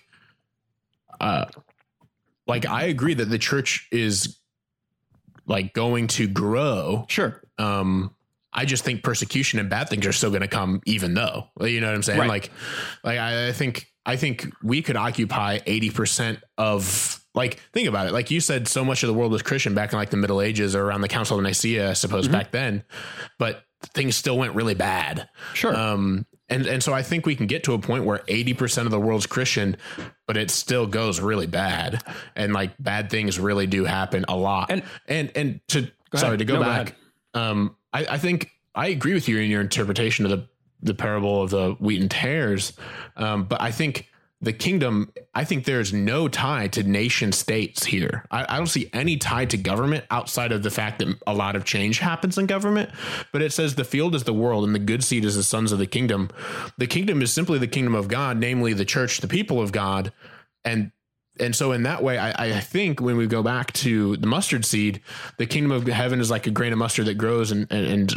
I agree that the church is like going to grow. Sure. I just think persecution and bad things are still going to come, even though, you know what I'm saying? Right. Like I think we could occupy 80% of, like, think about it. Like you said, so much of the world was Christian back in like the Middle Ages or around the Council of Nicaea, I suppose, back then, but things still went really bad. Sure. And so I think we can get to a point where 80% of the world's Christian, but it still goes really bad. And like bad things really do happen a lot. And to go back. I think I agree with you in your interpretation of the parable of the wheat and tares. But I think the kingdom, I think there's no tie to nation states here. I don't see any tie to government outside of the fact that a lot of change happens in government. But it says the field is the world and the good seed is the sons of the kingdom. The kingdom is simply the kingdom of God, namely the church, the people of God. And so in that way, I think when we go back to the mustard seed, the kingdom of heaven is like a grain of mustard that grows and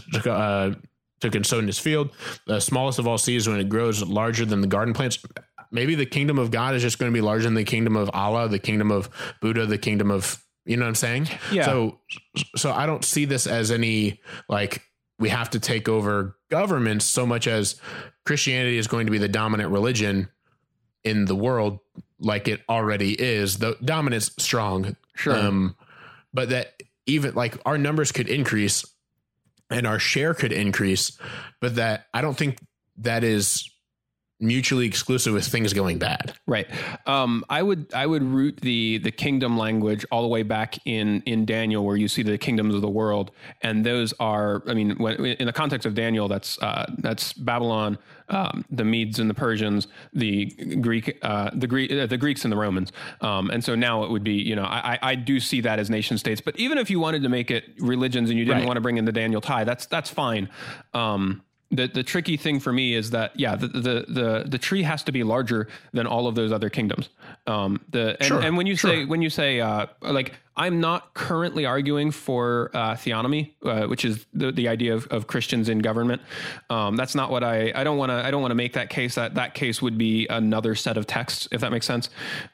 took and sowed in his field. The smallest of all seeds, when it grows larger than the garden plants. Maybe the kingdom of God is just going to be larger than the kingdom of Allah, the kingdom of Buddha, the kingdom of, you know what I'm saying? Yeah. So I don't see this as any, like, we have to take over governments so much as Christianity is going to be the dominant religion in the world, like it already is. The dominance strong. Sure. But that even like our numbers could increase and our share could increase, but that I don't think that is mutually exclusive with things going bad. Right. I would root the kingdom language all the way back in Daniel, where you see the kingdoms of the world, and those are, I mean, when, in the context of Daniel, that's Babylon, the Medes and the Persians, the Greeks and the Romans, and so now it would be, you know, I do see that as nation states. But even if you wanted to make it religions and you didn't want to bring in the Daniel tie, that's fine. The tricky thing for me is that, yeah, the tree has to be larger than all of those other kingdoms. And when you say like, I'm not currently arguing for theonomy, which is the idea of Christians in government. That's not what I don't want to make that case. That case would be another set of texts, if that makes sense.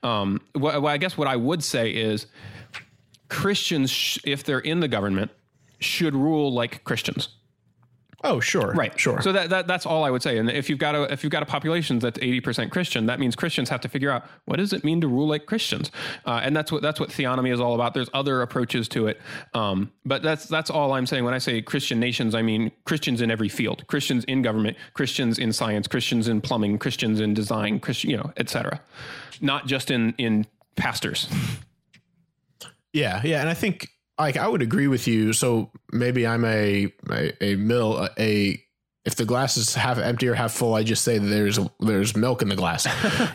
I guess what I would say is Christians, if they're in the government, should rule like Christians. Oh, sure. Right. Sure. So that's all I would say. And if you've got a population that's 80% Christian, that means Christians have to figure out, what does it mean to rule like Christians? And that's what theonomy is all about. There's other approaches to it. But that's all I'm saying. When I say Christian nations, I mean Christians in every field, Christians in government, Christians in science, Christians in plumbing, Christians in design, et cetera. Not just in pastors. Yeah. Yeah. And I think, like, I would agree with you. So maybe I'm a if the glass is half empty or half full, I just say that there's milk in the glass.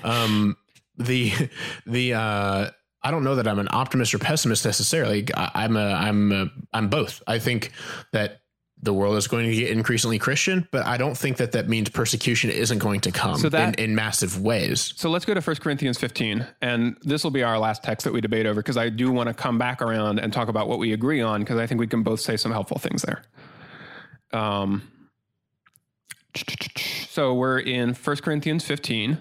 I don't know that I'm an optimist or pessimist necessarily. I'm both. I think that the world is going to get increasingly Christian, but I don't think that means persecution isn't going to come in massive ways. So let's go to 1 Corinthians 15, and this will be our last text that we debate over, because I do want to come back around and talk about what we agree on, because I think we can both say some helpful things there. So we're in 1 Corinthians 15,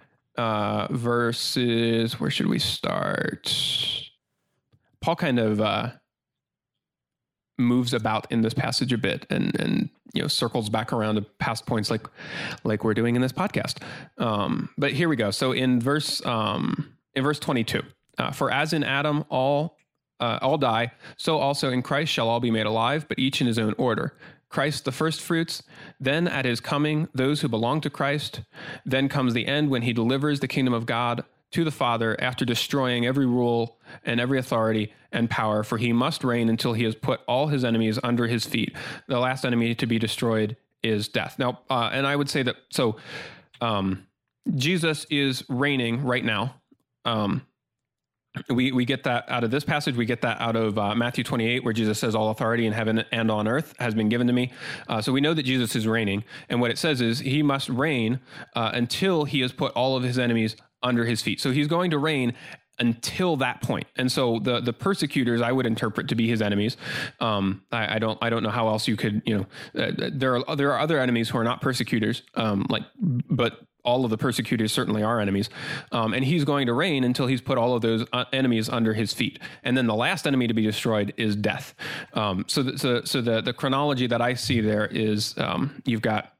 verses, where should we start? Paul kind of moves about in this passage a bit and circles back around to past points like we're doing in this podcast. But here we go. So in verse 22, for as in Adam all die, so also in Christ shall all be made alive, but each in his own order. Christ the first fruits, then at his coming those who belong to Christ. Then comes the end, when he delivers the kingdom of God to the Father, after destroying every rule and every authority and power, for he must reign until he has put all his enemies under his feet. The last enemy to be destroyed is death. Now, and I would say that, Jesus is reigning right now. We get that out of this passage. We get that out of Matthew 28, where Jesus says, all authority in heaven and on earth has been given to me. So we know that Jesus is reigning. And what it says is he must reign until he has put all of his enemies under his feet. So he's going to reign until that point. And so the persecutors I would interpret to be his enemies. I don't know how else you could, there are other enemies who are not persecutors, but all of the persecutors certainly are enemies. And he's going to reign until he's put all of those enemies under his feet. And then the last enemy to be destroyed is death. So the chronology that I see there is you've got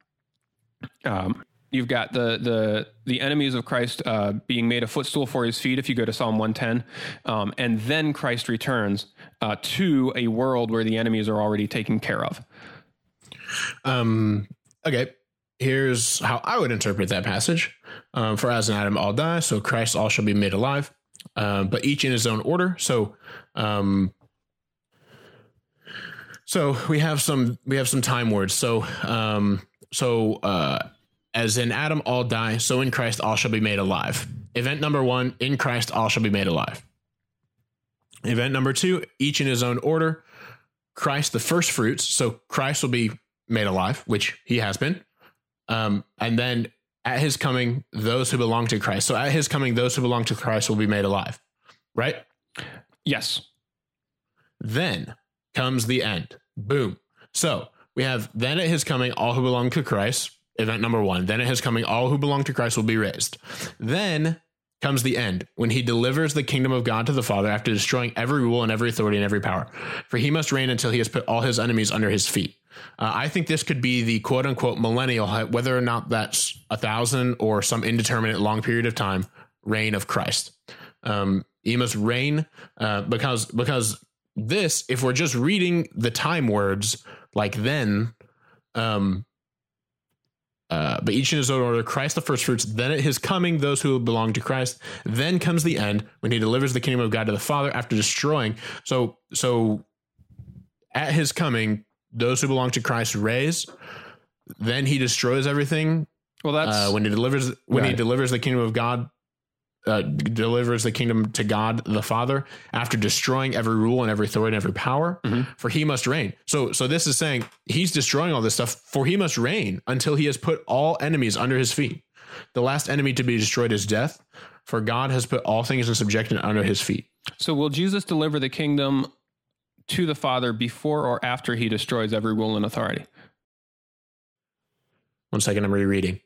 the enemies of Christ being made a footstool for his feet, if you go to Psalm 110. And then Christ returns to a world where the enemies are already taken care of. Okay. Here's how I would interpret that passage. For as in Adam all die, so Christ all shall be made alive, but each in his own order. So we have some time words. So as in Adam all die, so in Christ all shall be made alive. Event number 1, in Christ all shall be made alive. Event number 2, each in his own order. Christ the first fruits, so Christ will be made alive, which he has been. And then at his coming, those who belong to Christ. So at his coming, those who belong to Christ will be made alive, right? Yes. Then comes the end. Boom. So we have then at his coming, all who belong to Christ, event number 1. Then at his coming, all who belong to Christ will be raised. Then comes the end, when he delivers the kingdom of God to the Father after destroying every rule and every authority and every power. For he must reign until he has put all his enemies under his feet. I think this could be the quote unquote millennial, whether or not that's 1,000 or some indeterminate long period of time, reign of Christ. He must reign because this, if we're just reading the time words like then, but each in his own order, Christ the first fruits, then at his coming, those who belong to Christ, then comes the end when he delivers the kingdom of God to the Father after destroying. So at his coming, those who belong to Christ raise, then he destroys everything. Well, that's when he delivers the kingdom of God, delivers the kingdom to God the Father after destroying every rule and every authority and every power. Mm-hmm. For he must reign. So this is saying he's destroying all this stuff. For he must reign until he has put all enemies under his feet. The last enemy to be destroyed is death. For God has put all things in subjection under his feet. So will Jesus deliver the kingdom to the Father before or after he destroys every rule and authority? 1 second, I'm rereading.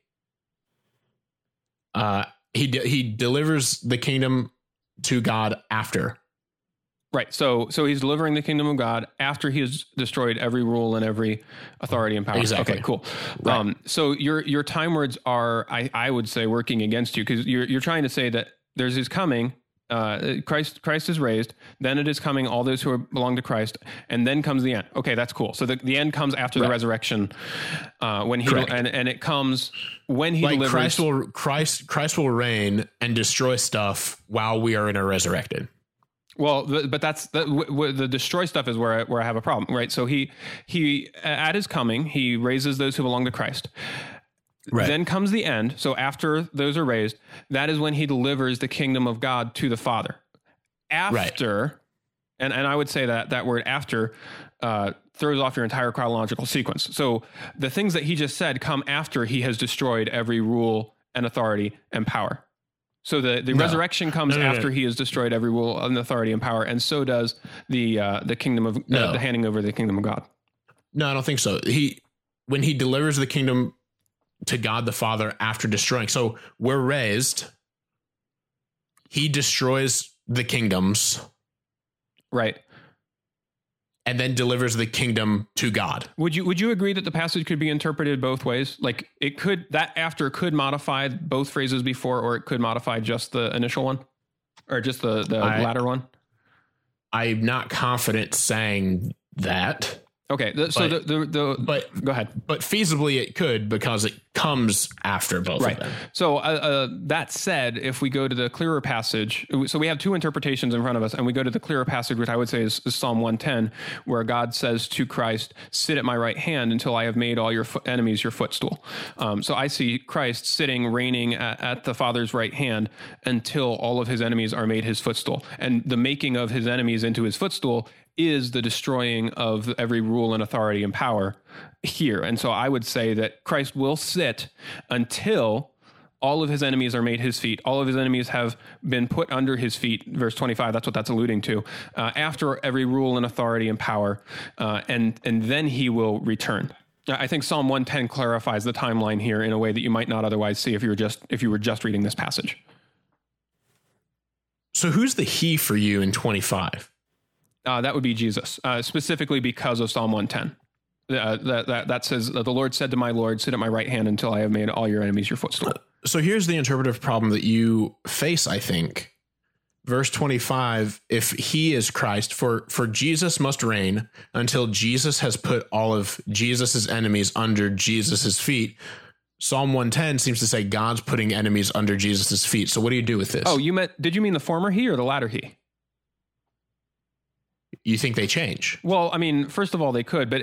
He delivers the kingdom to God after. Right. So he's delivering the kingdom of God after he has destroyed every rule and every authority and power. Exactly. Okay, cool. Right. So your time words are, I would say, working against you, because you're trying to say that there's his coming. Christ is raised, then it is coming, all those who belong to Christ, and then comes the end. Okay, that's cool. So the end comes after the resurrection, when he and it comes when he delivers. Christ will reign and destroy stuff while we are in a resurrected. Well, but that's the destroy stuff is where I have a problem, right? So he at his coming, he raises those who belong to Christ. Right. Then comes the end. So after those are raised, that is when he delivers the kingdom of God to the Father. After, and I would say that word after throws off your entire chronological sequence. So the things that he just said come after he has destroyed every rule and authority and power. So the resurrection comes after he has destroyed every rule and authority and power, and so does the kingdom of the handing over the kingdom of God. No, I don't think so. When he delivers the kingdom to God the Father after destroying. So we're raised. He destroys the kingdoms. Right. And then delivers the kingdom to God. Would you agree that the passage could be interpreted both ways? Like that after could modify both phrases before, or it could modify just the initial one, or just the latter one? I'm not confident saying that. Okay. Go ahead. But feasibly it could, because it comes after both of them. So that said, if we go to the clearer passage, so we have two interpretations in front of us, and we go to the clearer passage, which I would say is Psalm 110, where God says to Christ, sit at my right hand until I have made all your enemies your footstool. So I see Christ sitting, reigning at the Father's right hand until all of his enemies are made his footstool. And the making of his enemies into his footstool is the destroying of every rule and authority and power here. And so I would say that Christ will sit until all of his enemies are made his feet. All of his enemies have been put under his feet. Verse 25, that's what that's alluding to. After every rule and authority and power, and then he will return. I think Psalm 110 clarifies the timeline here in a way that you might not otherwise see if you were just reading this passage. So who's the he for you in 25? That would be Jesus, specifically because of Psalm 110. That says, the Lord said to my Lord, sit at my right hand until I have made all your enemies your footstool. So here's the interpretive problem that you face, I think. Verse 25, if he is Christ, for Jesus must reign until Jesus has put all of Jesus's enemies under Jesus's feet. Psalm 110 seems to say God's putting enemies under Jesus's feet. So what do you do with this? Oh, did you mean the former he or the latter he? You think they change? Well, I mean, first of all, they could, but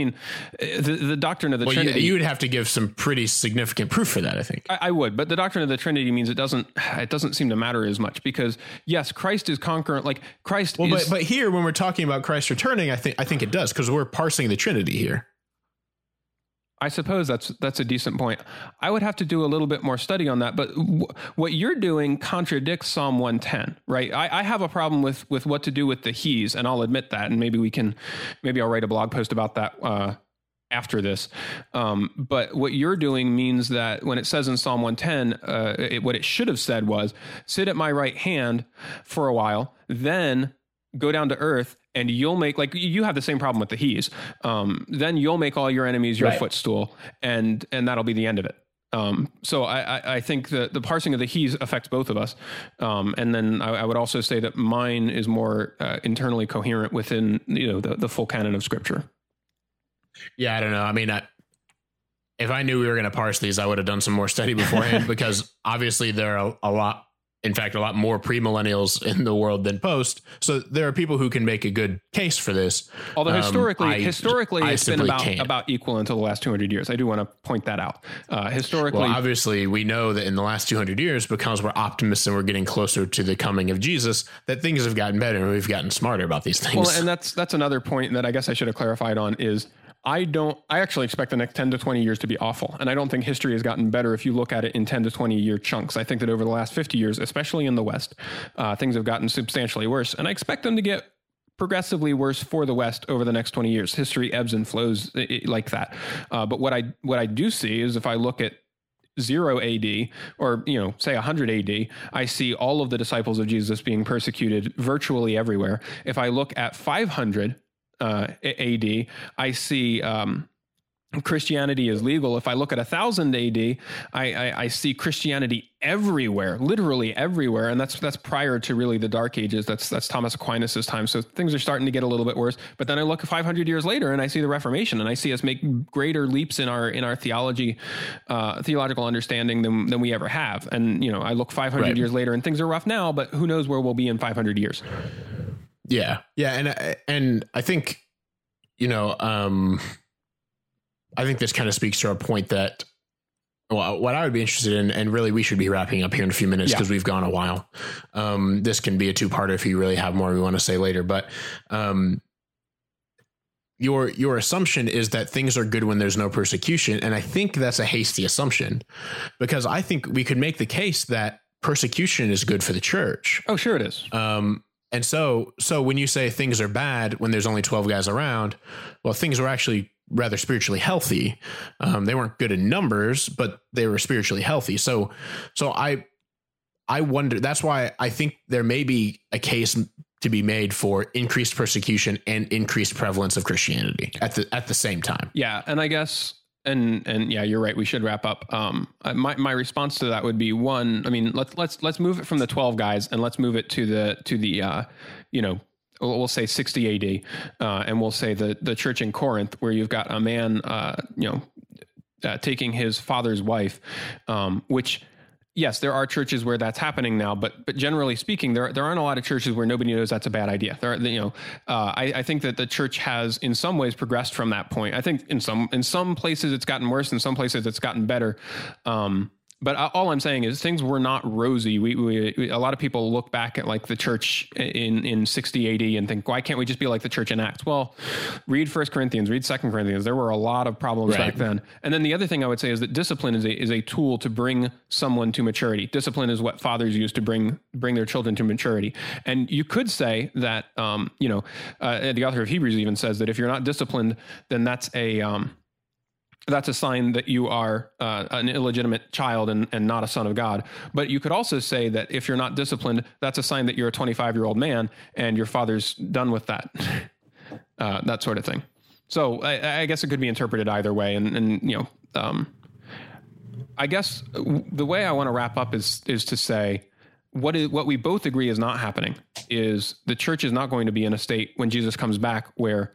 the doctrine of the Trinity. You would have to give some pretty significant proof for that, I think. I would, but the doctrine of the Trinity means it doesn't seem to matter as much, because yes, Christ is conquerent, like Christ. Well, but here, when we're talking about Christ returning, I think it does, because we're parsing the Trinity here. I suppose that's a decent point. I would have to do a little bit more study on that, but what you're doing contradicts Psalm 110, right? I have a problem with what to do with the he's, and I'll admit that, and maybe I'll write a blog post about that after this. But what you're doing means that when it says in Psalm 110, what it should have said was, sit at my right hand for a while, then go down to earth, and you'll make, like, you have the same problem with the he's. Then you'll make all your enemies your footstool, and that'll be the end of it. So I think the parsing of the he's affects both of us. And then I would also say that mine is more internally coherent within, the full canon of Scripture. Yeah, I don't know. I mean, if I knew we were going to parse these, I would have done some more study beforehand, because obviously there are a lot more premillennials in the world than post. So there are people who can make a good case for this. Although historically, it's been about equal until the last 200 years. I do want to point that out. Historically, well, obviously, we know that in the last 200 years, because we're optimists and we're getting closer to the coming of Jesus, that things have gotten better and we've gotten smarter about these things. Well, and that's another point that I guess I should have clarified on is, I actually expect the next 10 to 20 years to be awful. And I don't think history has gotten better if you look at it in 10 to 20 year chunks. I think that over the last 50 years, especially in the West, things have gotten substantially worse. And I expect them to get progressively worse for the West over the next 20 years. History ebbs and flows like that. But what I do see is, if I look at 0 AD, or, say 100 AD, I see all of the disciples of Jesus being persecuted virtually everywhere. If I look at 500 AD, I see Christianity is legal. If I look at 1000 AD, I see Christianity everywhere, literally everywhere, and that's prior to really the Dark Ages. That's Thomas Aquinas' time. So things are starting to get a little bit worse. But then I look 500 years later, and I see the Reformation, and I see us make greater leaps in our theological understanding than we ever have. And I look 500 years later, and things are rough now, but who knows where we'll be in 500 years. Yeah. And I think, I think this kind of speaks to our point that, well, what I would be interested in, and really we should be wrapping up here in a few minutes because we've gone a while. This can be a two-parter if you really have more we want to say later, but your assumption is that things are good when there's no persecution. And I think that's a hasty assumption, because I think we could make the case that persecution is good for the church. Oh, sure it is. And so when you say things are bad when there's only 12 guys around, well, things were actually rather spiritually healthy. They weren't good in numbers, but they were spiritually healthy. So I wonder, that's why I think there may be a case to be made for increased persecution and increased prevalence of Christianity at the same time. Yeah. And I guess, and yeah, you're right. We should wrap up. My response to that would be, one, I mean, let's move it from the 12 guys, and let's move it to the we'll say 60 AD, and we'll say the church in Corinth, where you've got a man, taking his father's wife, which, yes, there are churches where that's happening now, but generally speaking, there aren't a lot of churches where nobody knows that's a bad idea. I think that the church has in some ways progressed from that point. I think in some places it's gotten worse, in some places it's gotten better. But all I'm saying is things were not rosy. We a lot of people look back at like the church in 60 AD and think, why can't we just be like the church in Acts? Well, read 1 Corinthians, read 2 Corinthians. There were a lot of problems back then. And then the other thing I would say is that discipline is a tool to bring someone to maturity. Discipline is what fathers use to bring their children to maturity. And you could say that, the author of Hebrews even says that if you're not disciplined, then that's a sign that you are an illegitimate child and not a son of God. But you could also say that if you're not disciplined, that's a sign that you're a 25-year-old man and your father's done with that, that sort of thing. So I guess it could be interpreted either way. I guess the way I want to wrap up is to say what we both agree is not happening is the church is not going to be in a state when Jesus comes back where,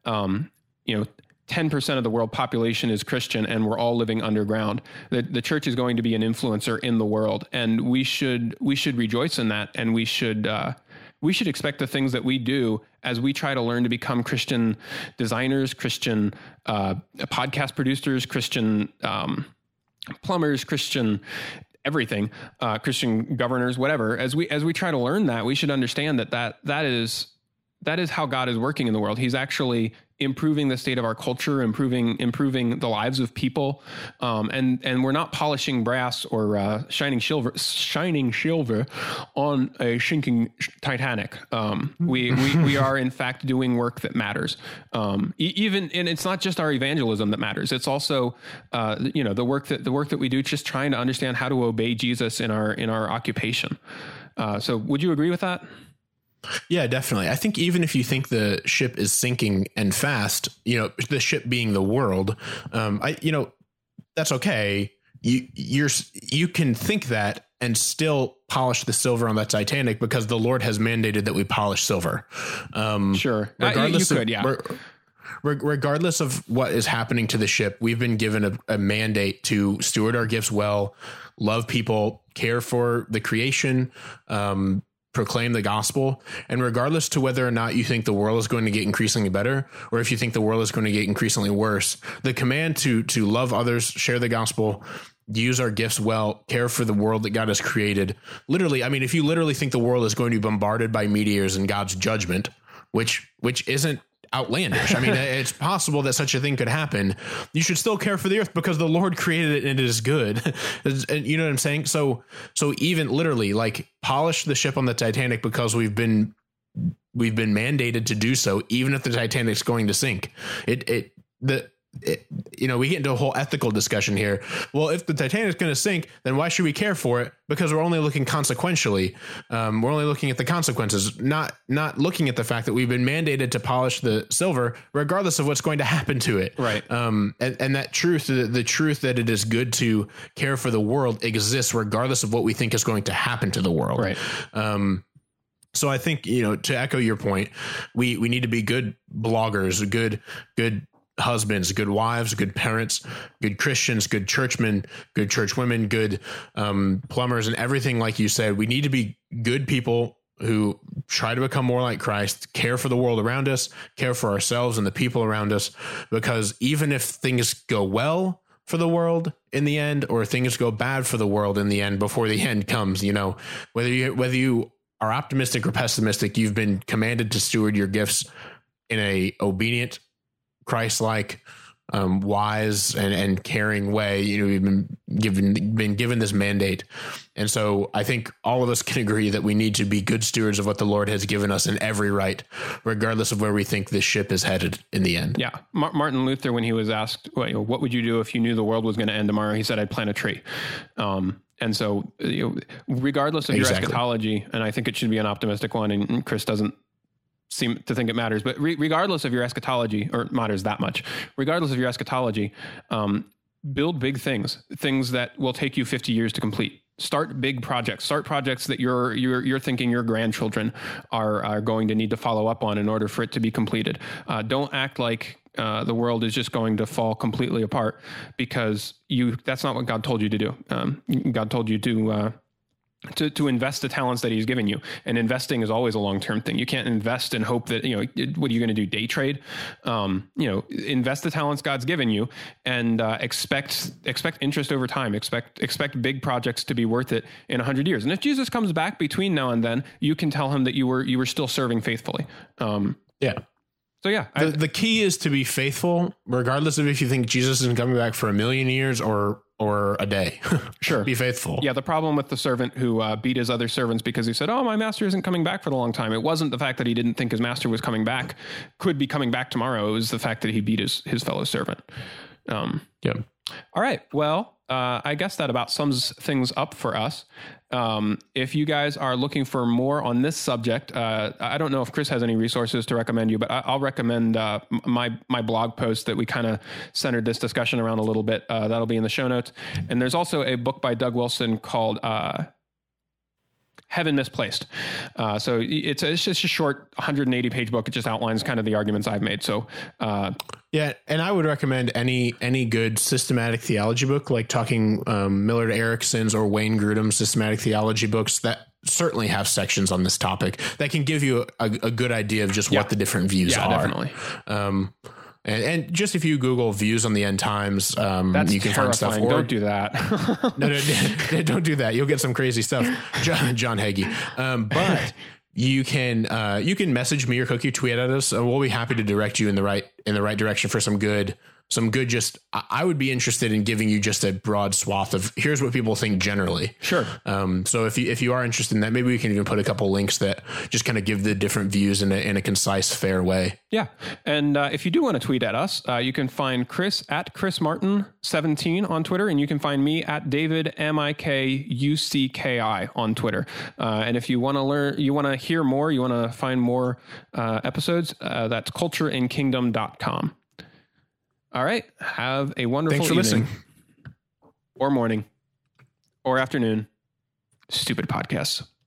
10% of the world population is Christian and we're all living underground. The church is going to be an influencer in the world, and we should rejoice in that. And we should expect the things that we do as we try to learn to become Christian designers, Christian podcast producers, Christian plumbers, Christian everything, Christian governors, whatever. As we try to learn that, we should understand that is how God is working in the world. He's actually improving the state of our culture, improving the lives of people. And we're not polishing brass or shining silver on a sinking Titanic. We are in fact doing work that matters. And it's not just our evangelism that matters. It's also, the work that we do, just trying to understand how to obey Jesus in our occupation. So would you agree with that? Yeah, definitely. I think even if you think the ship is sinking and fast, the ship being the world, that's okay. You can think that and still polish the silver on that Titanic because the Lord has mandated that we polish silver. Sure. Regardless of what is happening to the ship, we've been given a mandate to steward our gifts well, love people, care for the creation, proclaim the gospel. And regardless to whether or not you think the world is going to get increasingly better, or if you think the world is going to get increasingly worse, the command to love others, share the gospel, use our gifts well, care for the world that God has created. Literally, I mean, if you literally think the world is going to be bombarded by meteors and God's judgment, which isn't outlandish. I mean, it's possible that such a thing could happen. You should still care for the earth because the Lord created it and it is good. And you know what I'm saying? So even literally, like, polish the ship on the Titanic because we've been mandated to do so, even if the Titanic's going to sink. We get into a whole ethical discussion here. Well, if the Titanic's going to sink, then why should we care for it? Because we're only looking consequentially. We're only looking at the consequences, not looking at the fact that we've been mandated to polish the silver, regardless of what's going to happen to it. Right. And that truth, the truth that it is good to care for the world exists regardless of what we think is going to happen to the world. Right. So I think, to echo your point, we need to be good bloggers, good husbands, good wives, good parents, good Christians, good churchmen, good churchwomen, good plumbers, and everything. Like you said, we need to be good people who try to become more like Christ, care for the world around us, care for ourselves and the people around us, because even if things go well for the world in the end, or things go bad for the world in the end, before the end comes, whether you are optimistic or pessimistic, you've been commanded to steward your gifts in a obedient, Christ-like, wise and caring way. We've been given this mandate. And so I think all of us can agree that we need to be good stewards of what the Lord has given us in every right, regardless of where we think this ship is headed in the end. Yeah. Martin Luther, when he was asked, what would you do if you knew the world was going to end tomorrow? He said, I'd plant a tree. And so, regardless of your eschatology, and I think it should be an optimistic one, and Chris doesn't seem to think it matters, but regardless of your eschatology, or it matters that much, regardless of your eschatology, build big things that will take you 50 years to complete. Start big projects. Start projects that you're thinking your grandchildren are going to need to follow up on in order for it to be completed. Don't act like the world is just going to fall completely apart, because that's not what God told you to do. God told you to invest the talents that he's given you, and investing is always a long-term thing. You can't invest and hope that, what are you going to do? Day trade? Invest the talents God's given you, and expect interest over time. Expect big projects to be worth it in 100 years. And if Jesus comes back between now and then, you can tell him that you were still serving faithfully. Yeah. So yeah, the key is to be faithful, regardless of if you think Jesus isn't coming back for 1,000,000 years or a day. Sure. Be faithful. Yeah. The problem with the servant who beat his other servants because he said, "Oh, my master isn't coming back for a long time." It wasn't the fact that he didn't think his master was coming back, could be coming back tomorrow. It was the fact that he beat his fellow servant. Yeah. All right. Well, I guess that about sums things up for us. If you guys are looking for more on this subject, I don't know if Chris has any resources to recommend you, but I'll recommend my blog post that we kind of centered this discussion around a little bit. That'll be in the show notes. And there's also a book by Doug Wilson called Heaven Misplaced. So it's just a short 180-page book. It just outlines kind of the arguments I've made. So yeah, and I would recommend any good systematic theology book, like talking Millard Erickson's or Wayne Grudem's systematic theology books that certainly have sections on this topic that can give you a good idea of just what the different views are. Definitely. And just if you Google views on the end times, That's you can find stuff. Or, don't do that. no, don't do that. You'll get some crazy stuff. John Hagee. But you can message me or Cookie, tweet at us, and we'll be happy to direct you in the right direction for some good. Just, I would be interested in giving you just a broad swath of here's what people think generally. Sure. So if you are interested in that, maybe we can even put a couple links that just kind of give the different views in a concise, fair way. Yeah. And if you do want to tweet at us, you can find Chris at Chris Martin 17 on Twitter, and you can find me at David MIKUCKI on Twitter. And if you want to hear more, you want to find more episodes, that's cultureandkingdom.com. All right. Have a wonderful Thanks for evening. listening. Or morning. Or afternoon. Stupid podcasts.